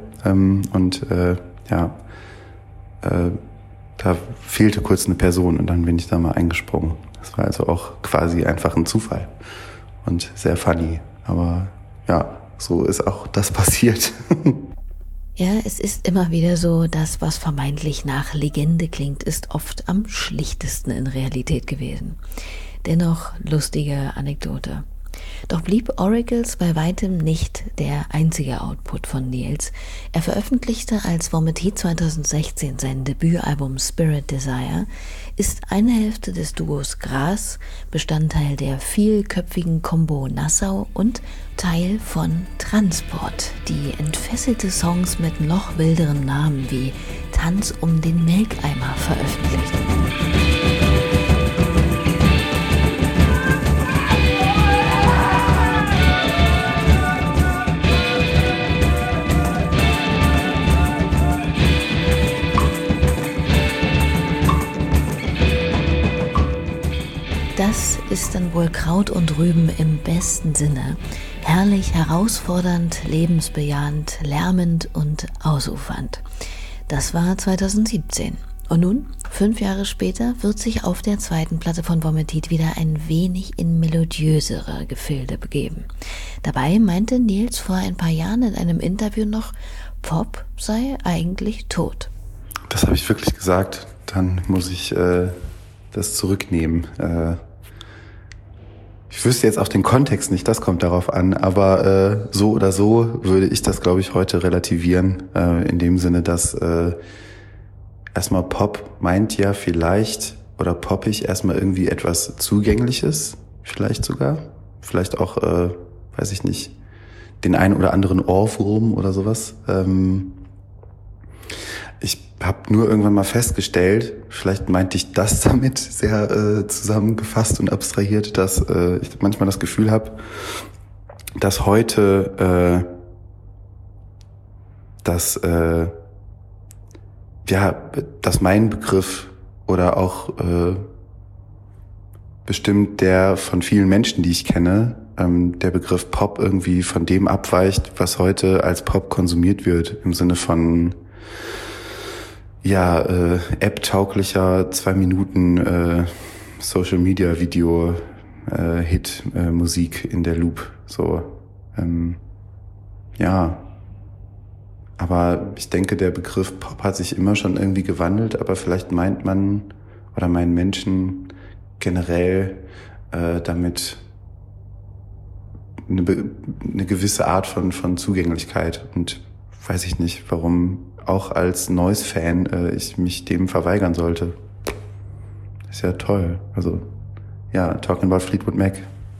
Da fehlte kurz eine Person und dann bin ich da mal eingesprungen. Das war also auch quasi einfach ein Zufall und sehr funny. Aber ja, so ist auch das passiert. Ja, es ist immer wieder so, das, was vermeintlich nach Legende klingt, ist oft am schlichtesten in Realität gewesen. Dennoch lustige Anekdote. Doch blieb Oracles bei weitem nicht der einzige Output von Nils. Er veröffentlichte als Vomitit 2016 sein Debütalbum Spirit Desire, ist eine Hälfte des Duos Gras, Bestandteil der vielköpfigen Combo Nassau und Teil von Transport, die entfesselte Songs mit noch wilderen Namen wie Tanz um den Melkeimer veröffentlichten. Das ist dann wohl Kraut und Rüben im besten Sinne. Herrlich, herausfordernd, lebensbejahend, lärmend und ausufernd. Das war 2017. Und nun, 5 Jahre später, wird sich auf der zweiten Platte von Vomitit wieder ein wenig in melodiösere Gefilde begeben. Dabei meinte Nils vor ein paar Jahren in einem Interview noch, Pop sei eigentlich tot. Das habe ich wirklich gesagt. Dann muss ich das zurücknehmen. Ich wüsste jetzt auch den Kontext nicht, das kommt darauf an, aber so oder so würde ich das, glaube ich, heute relativieren, in dem Sinne, dass erstmal Pop meint ja vielleicht, oder poppig erstmal irgendwie etwas Zugängliches, vielleicht sogar, vielleicht auch, weiß ich nicht, den einen oder anderen Ohrwurm oder sowas. Ich habe nur irgendwann mal festgestellt, vielleicht meinte ich das damit sehr zusammengefasst und abstrahiert, dass ich manchmal das Gefühl habe, dass heute dass mein Begriff oder auch bestimmt der von vielen Menschen, die ich kenne, der Begriff Pop irgendwie von dem abweicht, was heute als Pop konsumiert wird, im Sinne von App-tauglicher 2 Minuten Social-Media-Video Hit Musik in der Loop. So, aber ich denke, der Begriff Pop hat sich immer schon irgendwie gewandelt, aber vielleicht meint man oder meinen Menschen generell damit eine gewisse Art von Zugänglichkeit und weiß ich nicht, warum auch als Noise-Fan ich mich dem verweigern sollte. Ist ja toll. Also, ja, talking about Fleetwood Mac.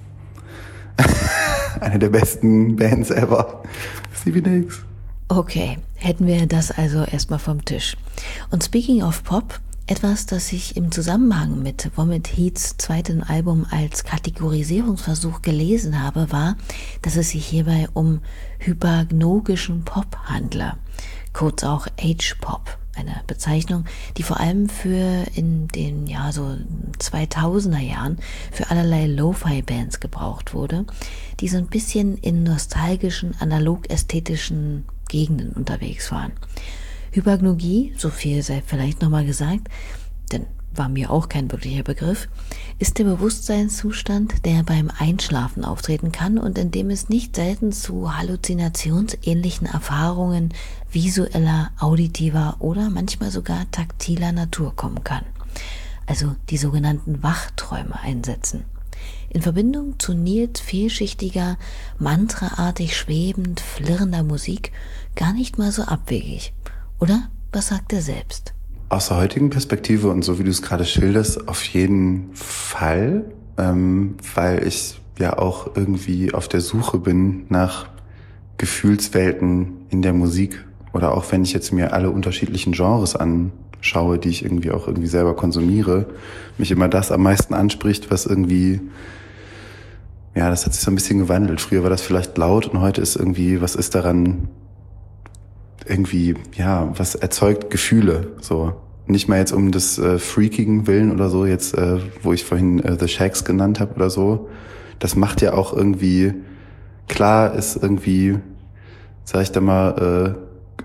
Eine der besten Bands ever. Stevie Nicks. Okay, hätten wir das also erstmal vom Tisch. Und speaking of Pop, etwas, das ich im Zusammenhang mit Vomit Heats zweitem Album als Kategorisierungsversuch gelesen habe, war, dass es sich hierbei um hypnagogen Pop handle, kurz auch H-Pop, eine Bezeichnung, die vor allem für in den so 2000er Jahren für allerlei Lo-Fi-Bands gebraucht wurde, die so ein bisschen in nostalgischen, analog-ästhetischen Gegenden unterwegs waren. Hypnagogie, so viel sei vielleicht nochmal gesagt, denn war mir auch kein wirklicher Begriff, ist der Bewusstseinszustand, der beim Einschlafen auftreten kann und in dem es nicht selten zu halluzinationsähnlichen Erfahrungen visueller, auditiver oder manchmal sogar taktiler Natur kommen kann. Also die sogenannten Wachträume einsetzen. In Verbindung zu Nils vielschichtiger, mantraartig schwebend, flirrender Musik gar nicht mal so abwegig. Oder? Was sagt er selbst? Aus der heutigen Perspektive und so wie du es gerade schilderst, auf jeden Fall, weil ich ja auch irgendwie auf der Suche bin nach Gefühlswelten in der Musik oder auch wenn ich jetzt mir alle unterschiedlichen Genres anschaue, die ich irgendwie auch irgendwie selber konsumiere, mich immer das am meisten anspricht, was irgendwie, ja, das hat sich so ein bisschen gewandelt. Früher war das vielleicht laut und heute ist irgendwie, was ist daran irgendwie, ja, was erzeugt Gefühle, so. Nicht mal jetzt um des freakigen Willen oder so, jetzt, wo ich vorhin The Shacks genannt habe oder so. Das macht ja auch irgendwie, klar ist irgendwie, sag ich da mal,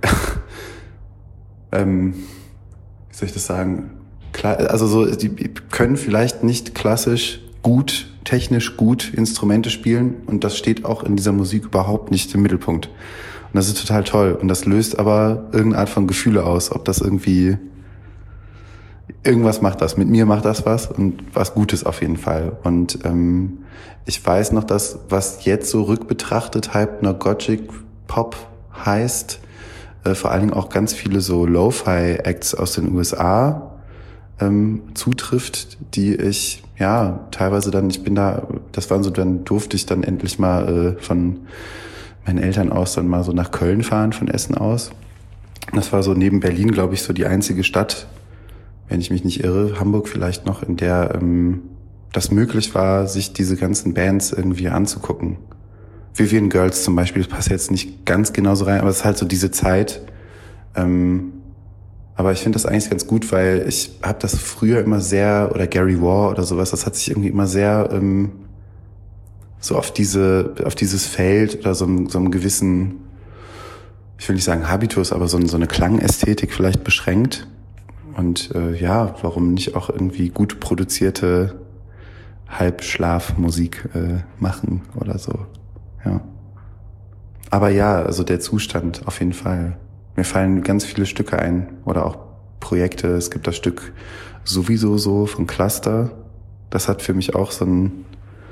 wie soll ich das sagen? Klar, also so, die können vielleicht nicht klassisch gut, technisch gut Instrumente spielen und das steht auch in dieser Musik überhaupt nicht im Mittelpunkt. Und das ist total toll. Und das löst aber irgendeine Art von Gefühle aus. Ob das irgendwie, irgendwas macht das. Mit mir macht das was und was Gutes auf jeden Fall. Und ich weiß noch, dass, was jetzt so rückbetrachtet Hypnagogic Pop heißt, vor allen Dingen auch ganz viele so Lo-Fi-Acts aus den USA zutrifft, die ich, ja, teilweise dann, dann durfte ich dann endlich mal von meinen Eltern aus dann mal so nach Köln fahren von Essen aus. Das war so neben Berlin, glaube ich, so die einzige Stadt, wenn ich mich nicht irre, Hamburg vielleicht noch, in der das möglich war, sich diese ganzen Bands irgendwie anzugucken. Vivian Girls zum Beispiel, das passt jetzt nicht ganz genauso rein, aber es ist halt so diese Zeit. Aber ich finde das eigentlich ganz gut, weil ich habe das früher immer sehr, oder Gary Waugh oder sowas, das hat sich irgendwie immer sehr so auf dieses Feld oder so einem gewissen, ich will nicht sagen Habitus, aber so eine Klangästhetik vielleicht beschränkt. Und ja, warum nicht auch irgendwie gut produzierte Halbschlafmusik machen oder so. Ja. Aber ja, also der Zustand auf jeden Fall. Mir fallen ganz viele Stücke ein oder auch Projekte. Es gibt das Stück Sowieso so von Cluster. Das hat für mich auch so ein,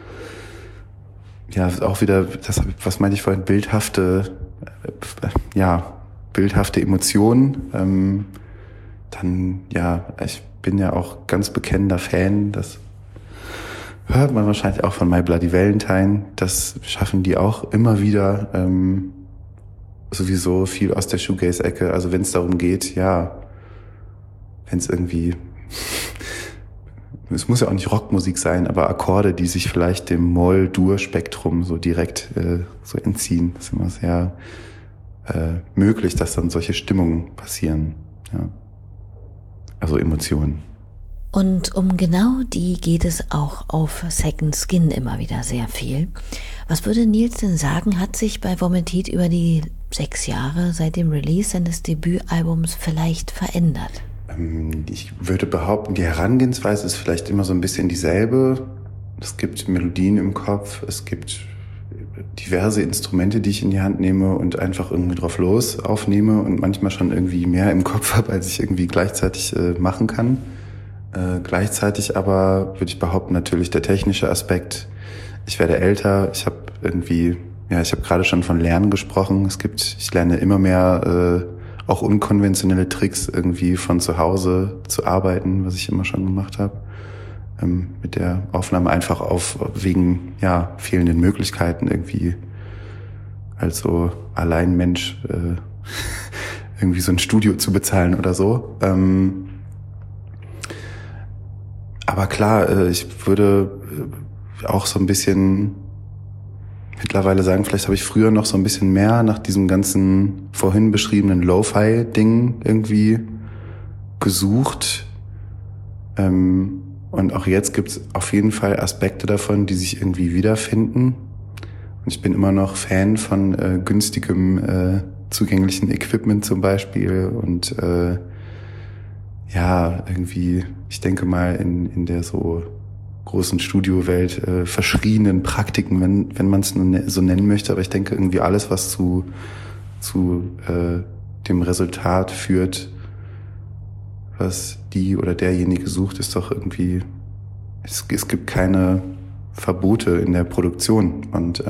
ja, auch wieder, das, was meinte ich vorhin, bildhafte Emotionen. Dann, ja, ich bin ja auch ganz bekennender Fan, das hört man wahrscheinlich auch von My Bloody Valentine, das schaffen die auch immer wieder, sowieso viel aus der Shoegaze-Ecke, also wenn es darum geht, ja, wenn es irgendwie, es muss ja auch nicht Rockmusik sein, aber Akkorde, die sich vielleicht dem Moll-Dur-Spektrum so direkt so entziehen, das ist immer sehr möglich, dass dann solche Stimmungen passieren, ja. Also Emotionen. Und um genau die geht es auch auf Second Skin immer wieder sehr viel. Was würde Nils denn sagen, hat sich bei Vomit Heat über die 6 Jahre seit dem Release seines Debütalbums vielleicht verändert? Ich würde behaupten, die Herangehensweise ist vielleicht immer so ein bisschen dieselbe. Es gibt Melodien im Kopf, es gibt diverse Instrumente, die ich in die Hand nehme und einfach irgendwie drauf los aufnehme und manchmal schon irgendwie mehr im Kopf habe, als ich irgendwie gleichzeitig machen kann. Gleichzeitig aber würde ich behaupten, natürlich der technische Aspekt. Ich werde älter, ich habe irgendwie ja, ich habe gerade schon von Lernen gesprochen. Ich lerne immer mehr auch unkonventionelle Tricks, irgendwie von zu Hause zu arbeiten, was ich immer schon gemacht habe. Mit der Aufnahme einfach wegen fehlenden Möglichkeiten irgendwie als so Alleinmensch irgendwie so ein Studio zu bezahlen oder so. Aber klar, ich würde auch so ein bisschen mittlerweile sagen, vielleicht habe ich früher noch so ein bisschen mehr nach diesem ganzen vorhin beschriebenen Lo-Fi-Ding irgendwie gesucht. Und auch jetzt gibt es auf jeden Fall Aspekte davon, die sich irgendwie wiederfinden. Und ich bin immer noch Fan von günstigem, zugänglichen Equipment zum Beispiel. Und irgendwie, ich denke mal, in der so großen Studiowelt verschrienen Praktiken, wenn man es so nennen möchte. Aber ich denke irgendwie alles, was zu dem Resultat führt, was die oder derjenige sucht, ist doch irgendwie, es gibt keine Verbote in der Produktion. Und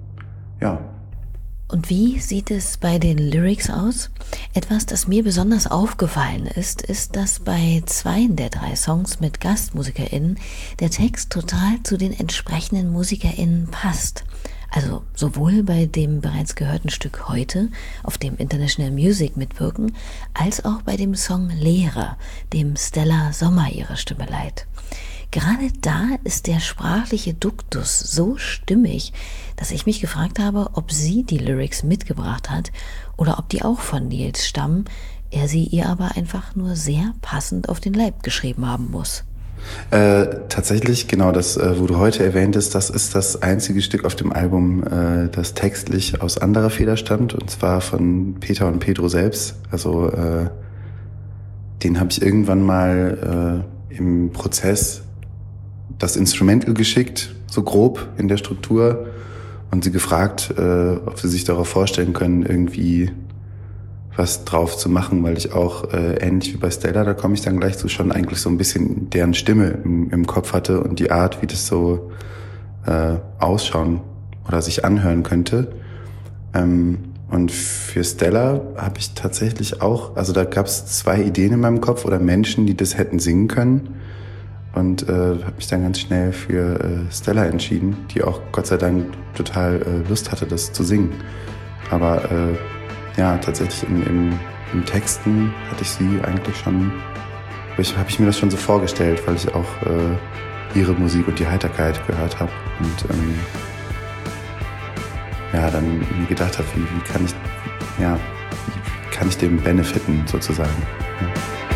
Und wie sieht es bei den Lyrics aus? Etwas, das mir besonders aufgefallen ist, dass bei 2 der 3 Songs mit GastmusikerInnen der Text total zu den entsprechenden MusikerInnen passt. Also sowohl bei dem bereits gehörten Stück Heute, auf dem International Music mitwirken, als auch bei dem Song Lehrer, dem Stella Sommer ihre Stimme leiht. Gerade da ist der sprachliche Duktus so stimmig, dass ich mich gefragt habe, ob sie die Lyrics mitgebracht hat oder ob die auch von Nils stammen, er sie ihr aber einfach nur sehr passend auf den Leib geschrieben haben muss. Tatsächlich, genau, das, wo du heute erwähntest, das ist das einzige Stück auf dem Album, das textlich aus anderer Feder stammt, und zwar von Peter und Pedro selbst. Also den habe ich irgendwann mal im Prozess das Instrumental geschickt, so grob in der Struktur, und sie gefragt, ob sie sich darauf vorstellen können, irgendwie was drauf zu machen, weil ich auch ähnlich wie bei Stella, da komme ich dann gleich zu, schon eigentlich so ein bisschen deren Stimme im Kopf hatte und die Art, wie das so ausschauen oder sich anhören könnte. Und für Stella habe ich tatsächlich auch, also da gab es 2 Ideen in meinem Kopf oder Menschen, die das hätten singen können. Und habe mich dann ganz schnell für Stella entschieden, die auch Gott sei Dank total Lust hatte, das zu singen. Aber tatsächlich im Texten hatte ich sie eigentlich schon, habe ich mir das schon so vorgestellt, weil ich auch ihre Musik und die Heiterkeit gehört habe. Und dann mir gedacht habe, wie kann ich dem benefiten sozusagen. Ja.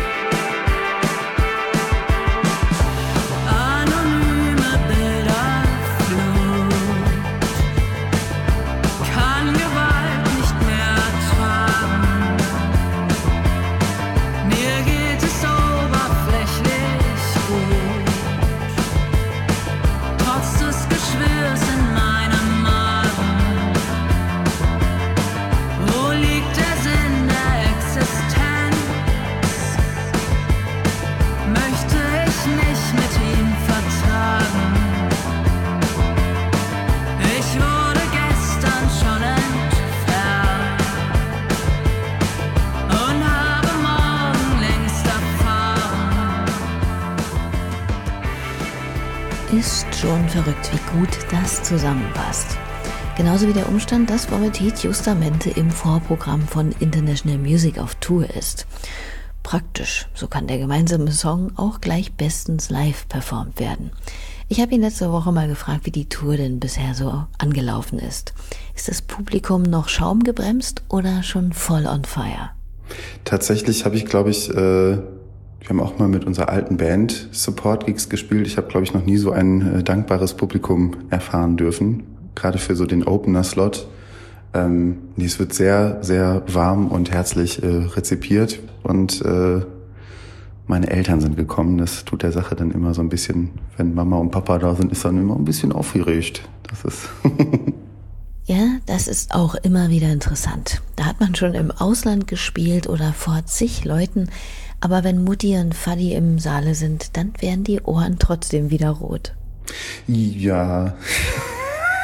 Ist schon verrückt, wie gut das zusammenpasst. Genauso wie der Umstand, dass Vomitit justamente im Vorprogramm von International Music auf Tour ist. Praktisch, so kann der gemeinsame Song auch gleich bestens live performt werden. Ich habe ihn letzte Woche mal gefragt, wie die Tour denn bisher so angelaufen ist. Ist das Publikum noch schaumgebremst oder schon voll on fire? Tatsächlich habe ich, glaube ich, wir haben auch mal mit unserer alten Band Support-Gigs gespielt. Ich habe, glaube ich, noch nie so ein dankbares Publikum erfahren dürfen. Gerade für so den Opener-Slot. Es wird sehr, sehr warm und herzlich rezipiert. Und meine Eltern sind gekommen. Das tut der Sache dann immer so ein bisschen, wenn Mama und Papa da sind, ist dann immer ein bisschen aufgeregt. Das ist... Ja, das ist auch immer wieder interessant. Da hat man schon im Ausland gespielt oder vor zig Leuten. Aber wenn Mutti und Vati im Saale sind, dann werden die Ohren trotzdem wieder rot. Ja,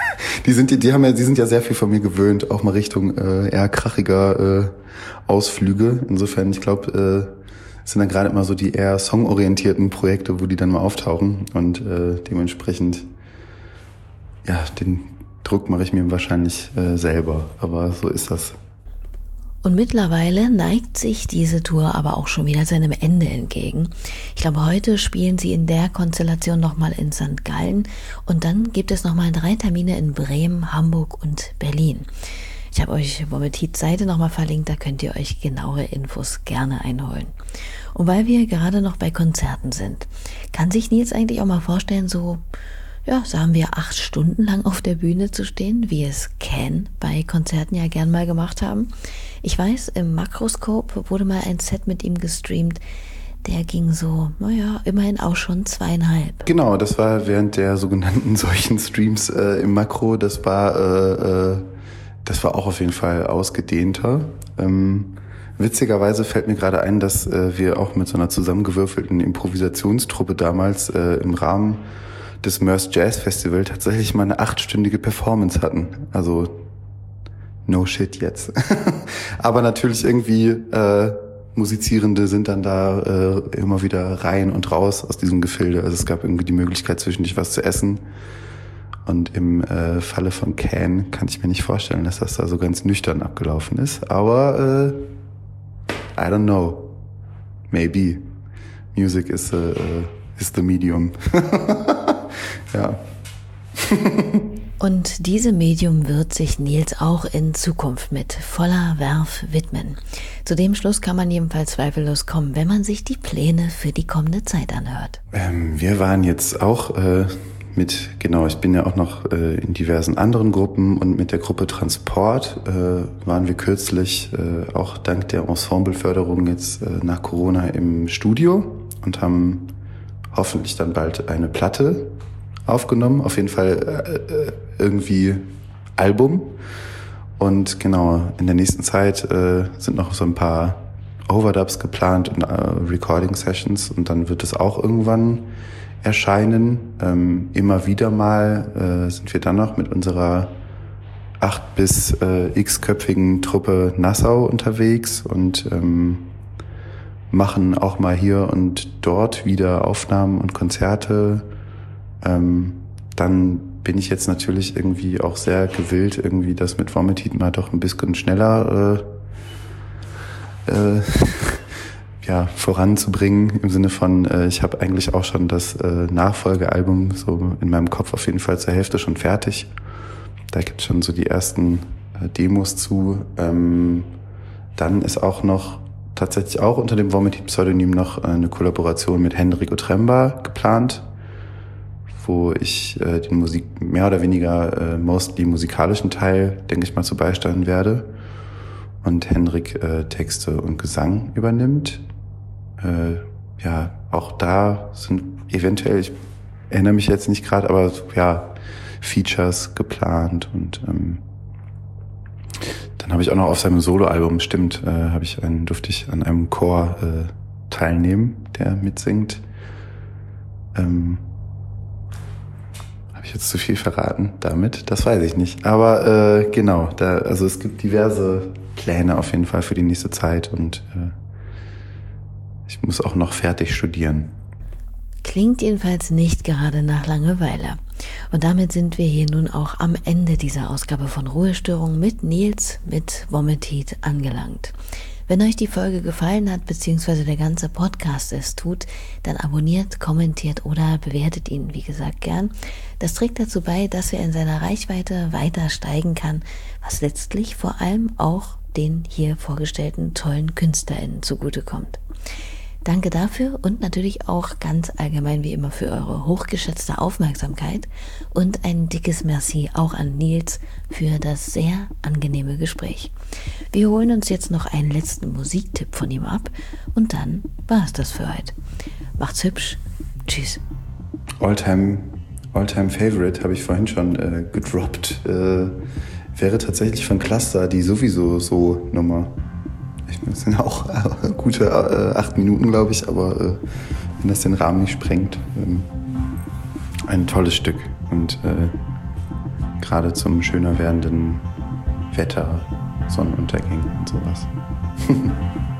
Die sind ja sehr viel von mir gewöhnt, auch mal Richtung eher krachiger Ausflüge. Insofern, ich glaube, es sind dann gerade immer so die eher songorientierten Projekte, wo die dann mal auftauchen. Und dementsprechend, ja, den Druck mache ich mir wahrscheinlich selber. Aber so ist das. Und mittlerweile neigt sich diese Tour aber auch schon wieder seinem Ende entgegen. Ich glaube, heute spielen sie in der Konstellation nochmal in St. Gallen und dann gibt es nochmal 3 Termine in Bremen, Hamburg und Berlin. Ich habe euch Vomitits Seite nochmal verlinkt, da könnt ihr euch genauere Infos gerne einholen. Und weil wir gerade noch bei Konzerten sind, kann sich Nils eigentlich auch mal vorstellen, so, ja, sagen wir 8 Stunden lang auf der Bühne zu stehen, wie es Can bei Konzerten ja gern mal gemacht haben. Ich weiß, im Makroskop wurde mal ein Set mit ihm gestreamt, der ging so, naja, immerhin auch schon 2,5. Genau, das war während der sogenannten solchen Streams im Makro, das war auch auf jeden Fall ausgedehnter. Witzigerweise fällt mir gerade ein, dass wir auch mit so einer zusammengewürfelten Improvisationstruppe damals im Rahmen des Mörs Jazz Festival tatsächlich mal eine 8-stündige Performance hatten. Also no shit jetzt. Aber natürlich irgendwie Musizierende sind dann da immer wieder rein und raus aus diesem Gefilde. Also es gab irgendwie die Möglichkeit, zwischendurch was zu essen. Und im Falle von Can kann ich mir nicht vorstellen, dass das da so ganz nüchtern abgelaufen ist. Aber I don't know. Maybe. Music is the medium. Ja. Und diesem Medium wird sich Nils auch in Zukunft mit voller Werf widmen. Zu dem Schluss kann man jedenfalls zweifellos kommen, wenn man sich die Pläne für die kommende Zeit anhört. Wir waren jetzt auch ich bin ja auch noch in diversen anderen Gruppen und mit der Gruppe Transport waren wir kürzlich auch dank der Ensembleförderung jetzt nach Corona im Studio und haben hoffentlich dann bald eine Platte aufgenommen, auf jeden Fall irgendwie Album. Und genau, in der nächsten Zeit sind noch so ein paar Overdubs geplant und Recording-Sessions und dann wird es auch irgendwann erscheinen. Immer wieder mal sind wir dann noch mit unserer 8- bis x-köpfigen Truppe Nassau unterwegs und machen auch mal hier und dort wieder Aufnahmen und Konzerte. Dann bin ich jetzt natürlich irgendwie auch sehr gewillt, irgendwie das mit Vomitit mal doch ein bisschen schneller voranzubringen, im Sinne von, ich habe eigentlich auch schon das Nachfolgealbum so in meinem Kopf auf jeden Fall zur Hälfte schon fertig. Da gibt es schon so die ersten Demos zu. Dann ist auch noch tatsächlich auch unter dem Vomitit-Pseudonym noch eine Kollaboration mit Henrik Otremba geplant, wo ich den mehr oder weniger mostly musikalischen Teil, denke ich mal, zu beisteuern werde und Henrik Texte und Gesang übernimmt. Auch da sind eventuell, ich erinnere mich jetzt nicht gerade, aber ja, Features geplant und dann habe ich auch noch auf seinem Soloalbum, durfte ich an einem Chor teilnehmen, der mitsingt. Habe ich jetzt zu viel verraten damit? Das weiß ich nicht. Aber genau, also es gibt diverse Pläne auf jeden Fall für die nächste Zeit und ich muss auch noch fertig studieren. Klingt jedenfalls nicht gerade nach Langeweile. Und damit sind wir hier nun auch am Ende dieser Ausgabe von Ruhestörung mit Nils, mit Vomitit angelangt. Wenn euch die Folge gefallen hat, beziehungsweise der ganze Podcast es tut, dann abonniert, kommentiert oder bewertet ihn, wie gesagt, gern. Das trägt dazu bei, dass er in seiner Reichweite weiter steigen kann, was letztlich vor allem auch den hier vorgestellten tollen KünstlerInnen zugutekommt. Danke dafür und natürlich auch ganz allgemein wie immer für eure hochgeschätzte Aufmerksamkeit und ein dickes Merci auch an Nils für das sehr angenehme Gespräch. Wir holen uns jetzt noch einen letzten Musiktipp von ihm ab und dann war es das für heute. Macht's hübsch. Tschüss. Alltime Favorite habe ich vorhin schon gedroppt. Wäre tatsächlich von Cluster die sowieso so Nummer. Das sind auch gute 8 Minuten, glaube ich, aber wenn das den Rahmen nicht sprengt, ein tolles Stück. Und Gerade zum schöner werdenden Wetter, Sonnenuntergängen und sowas.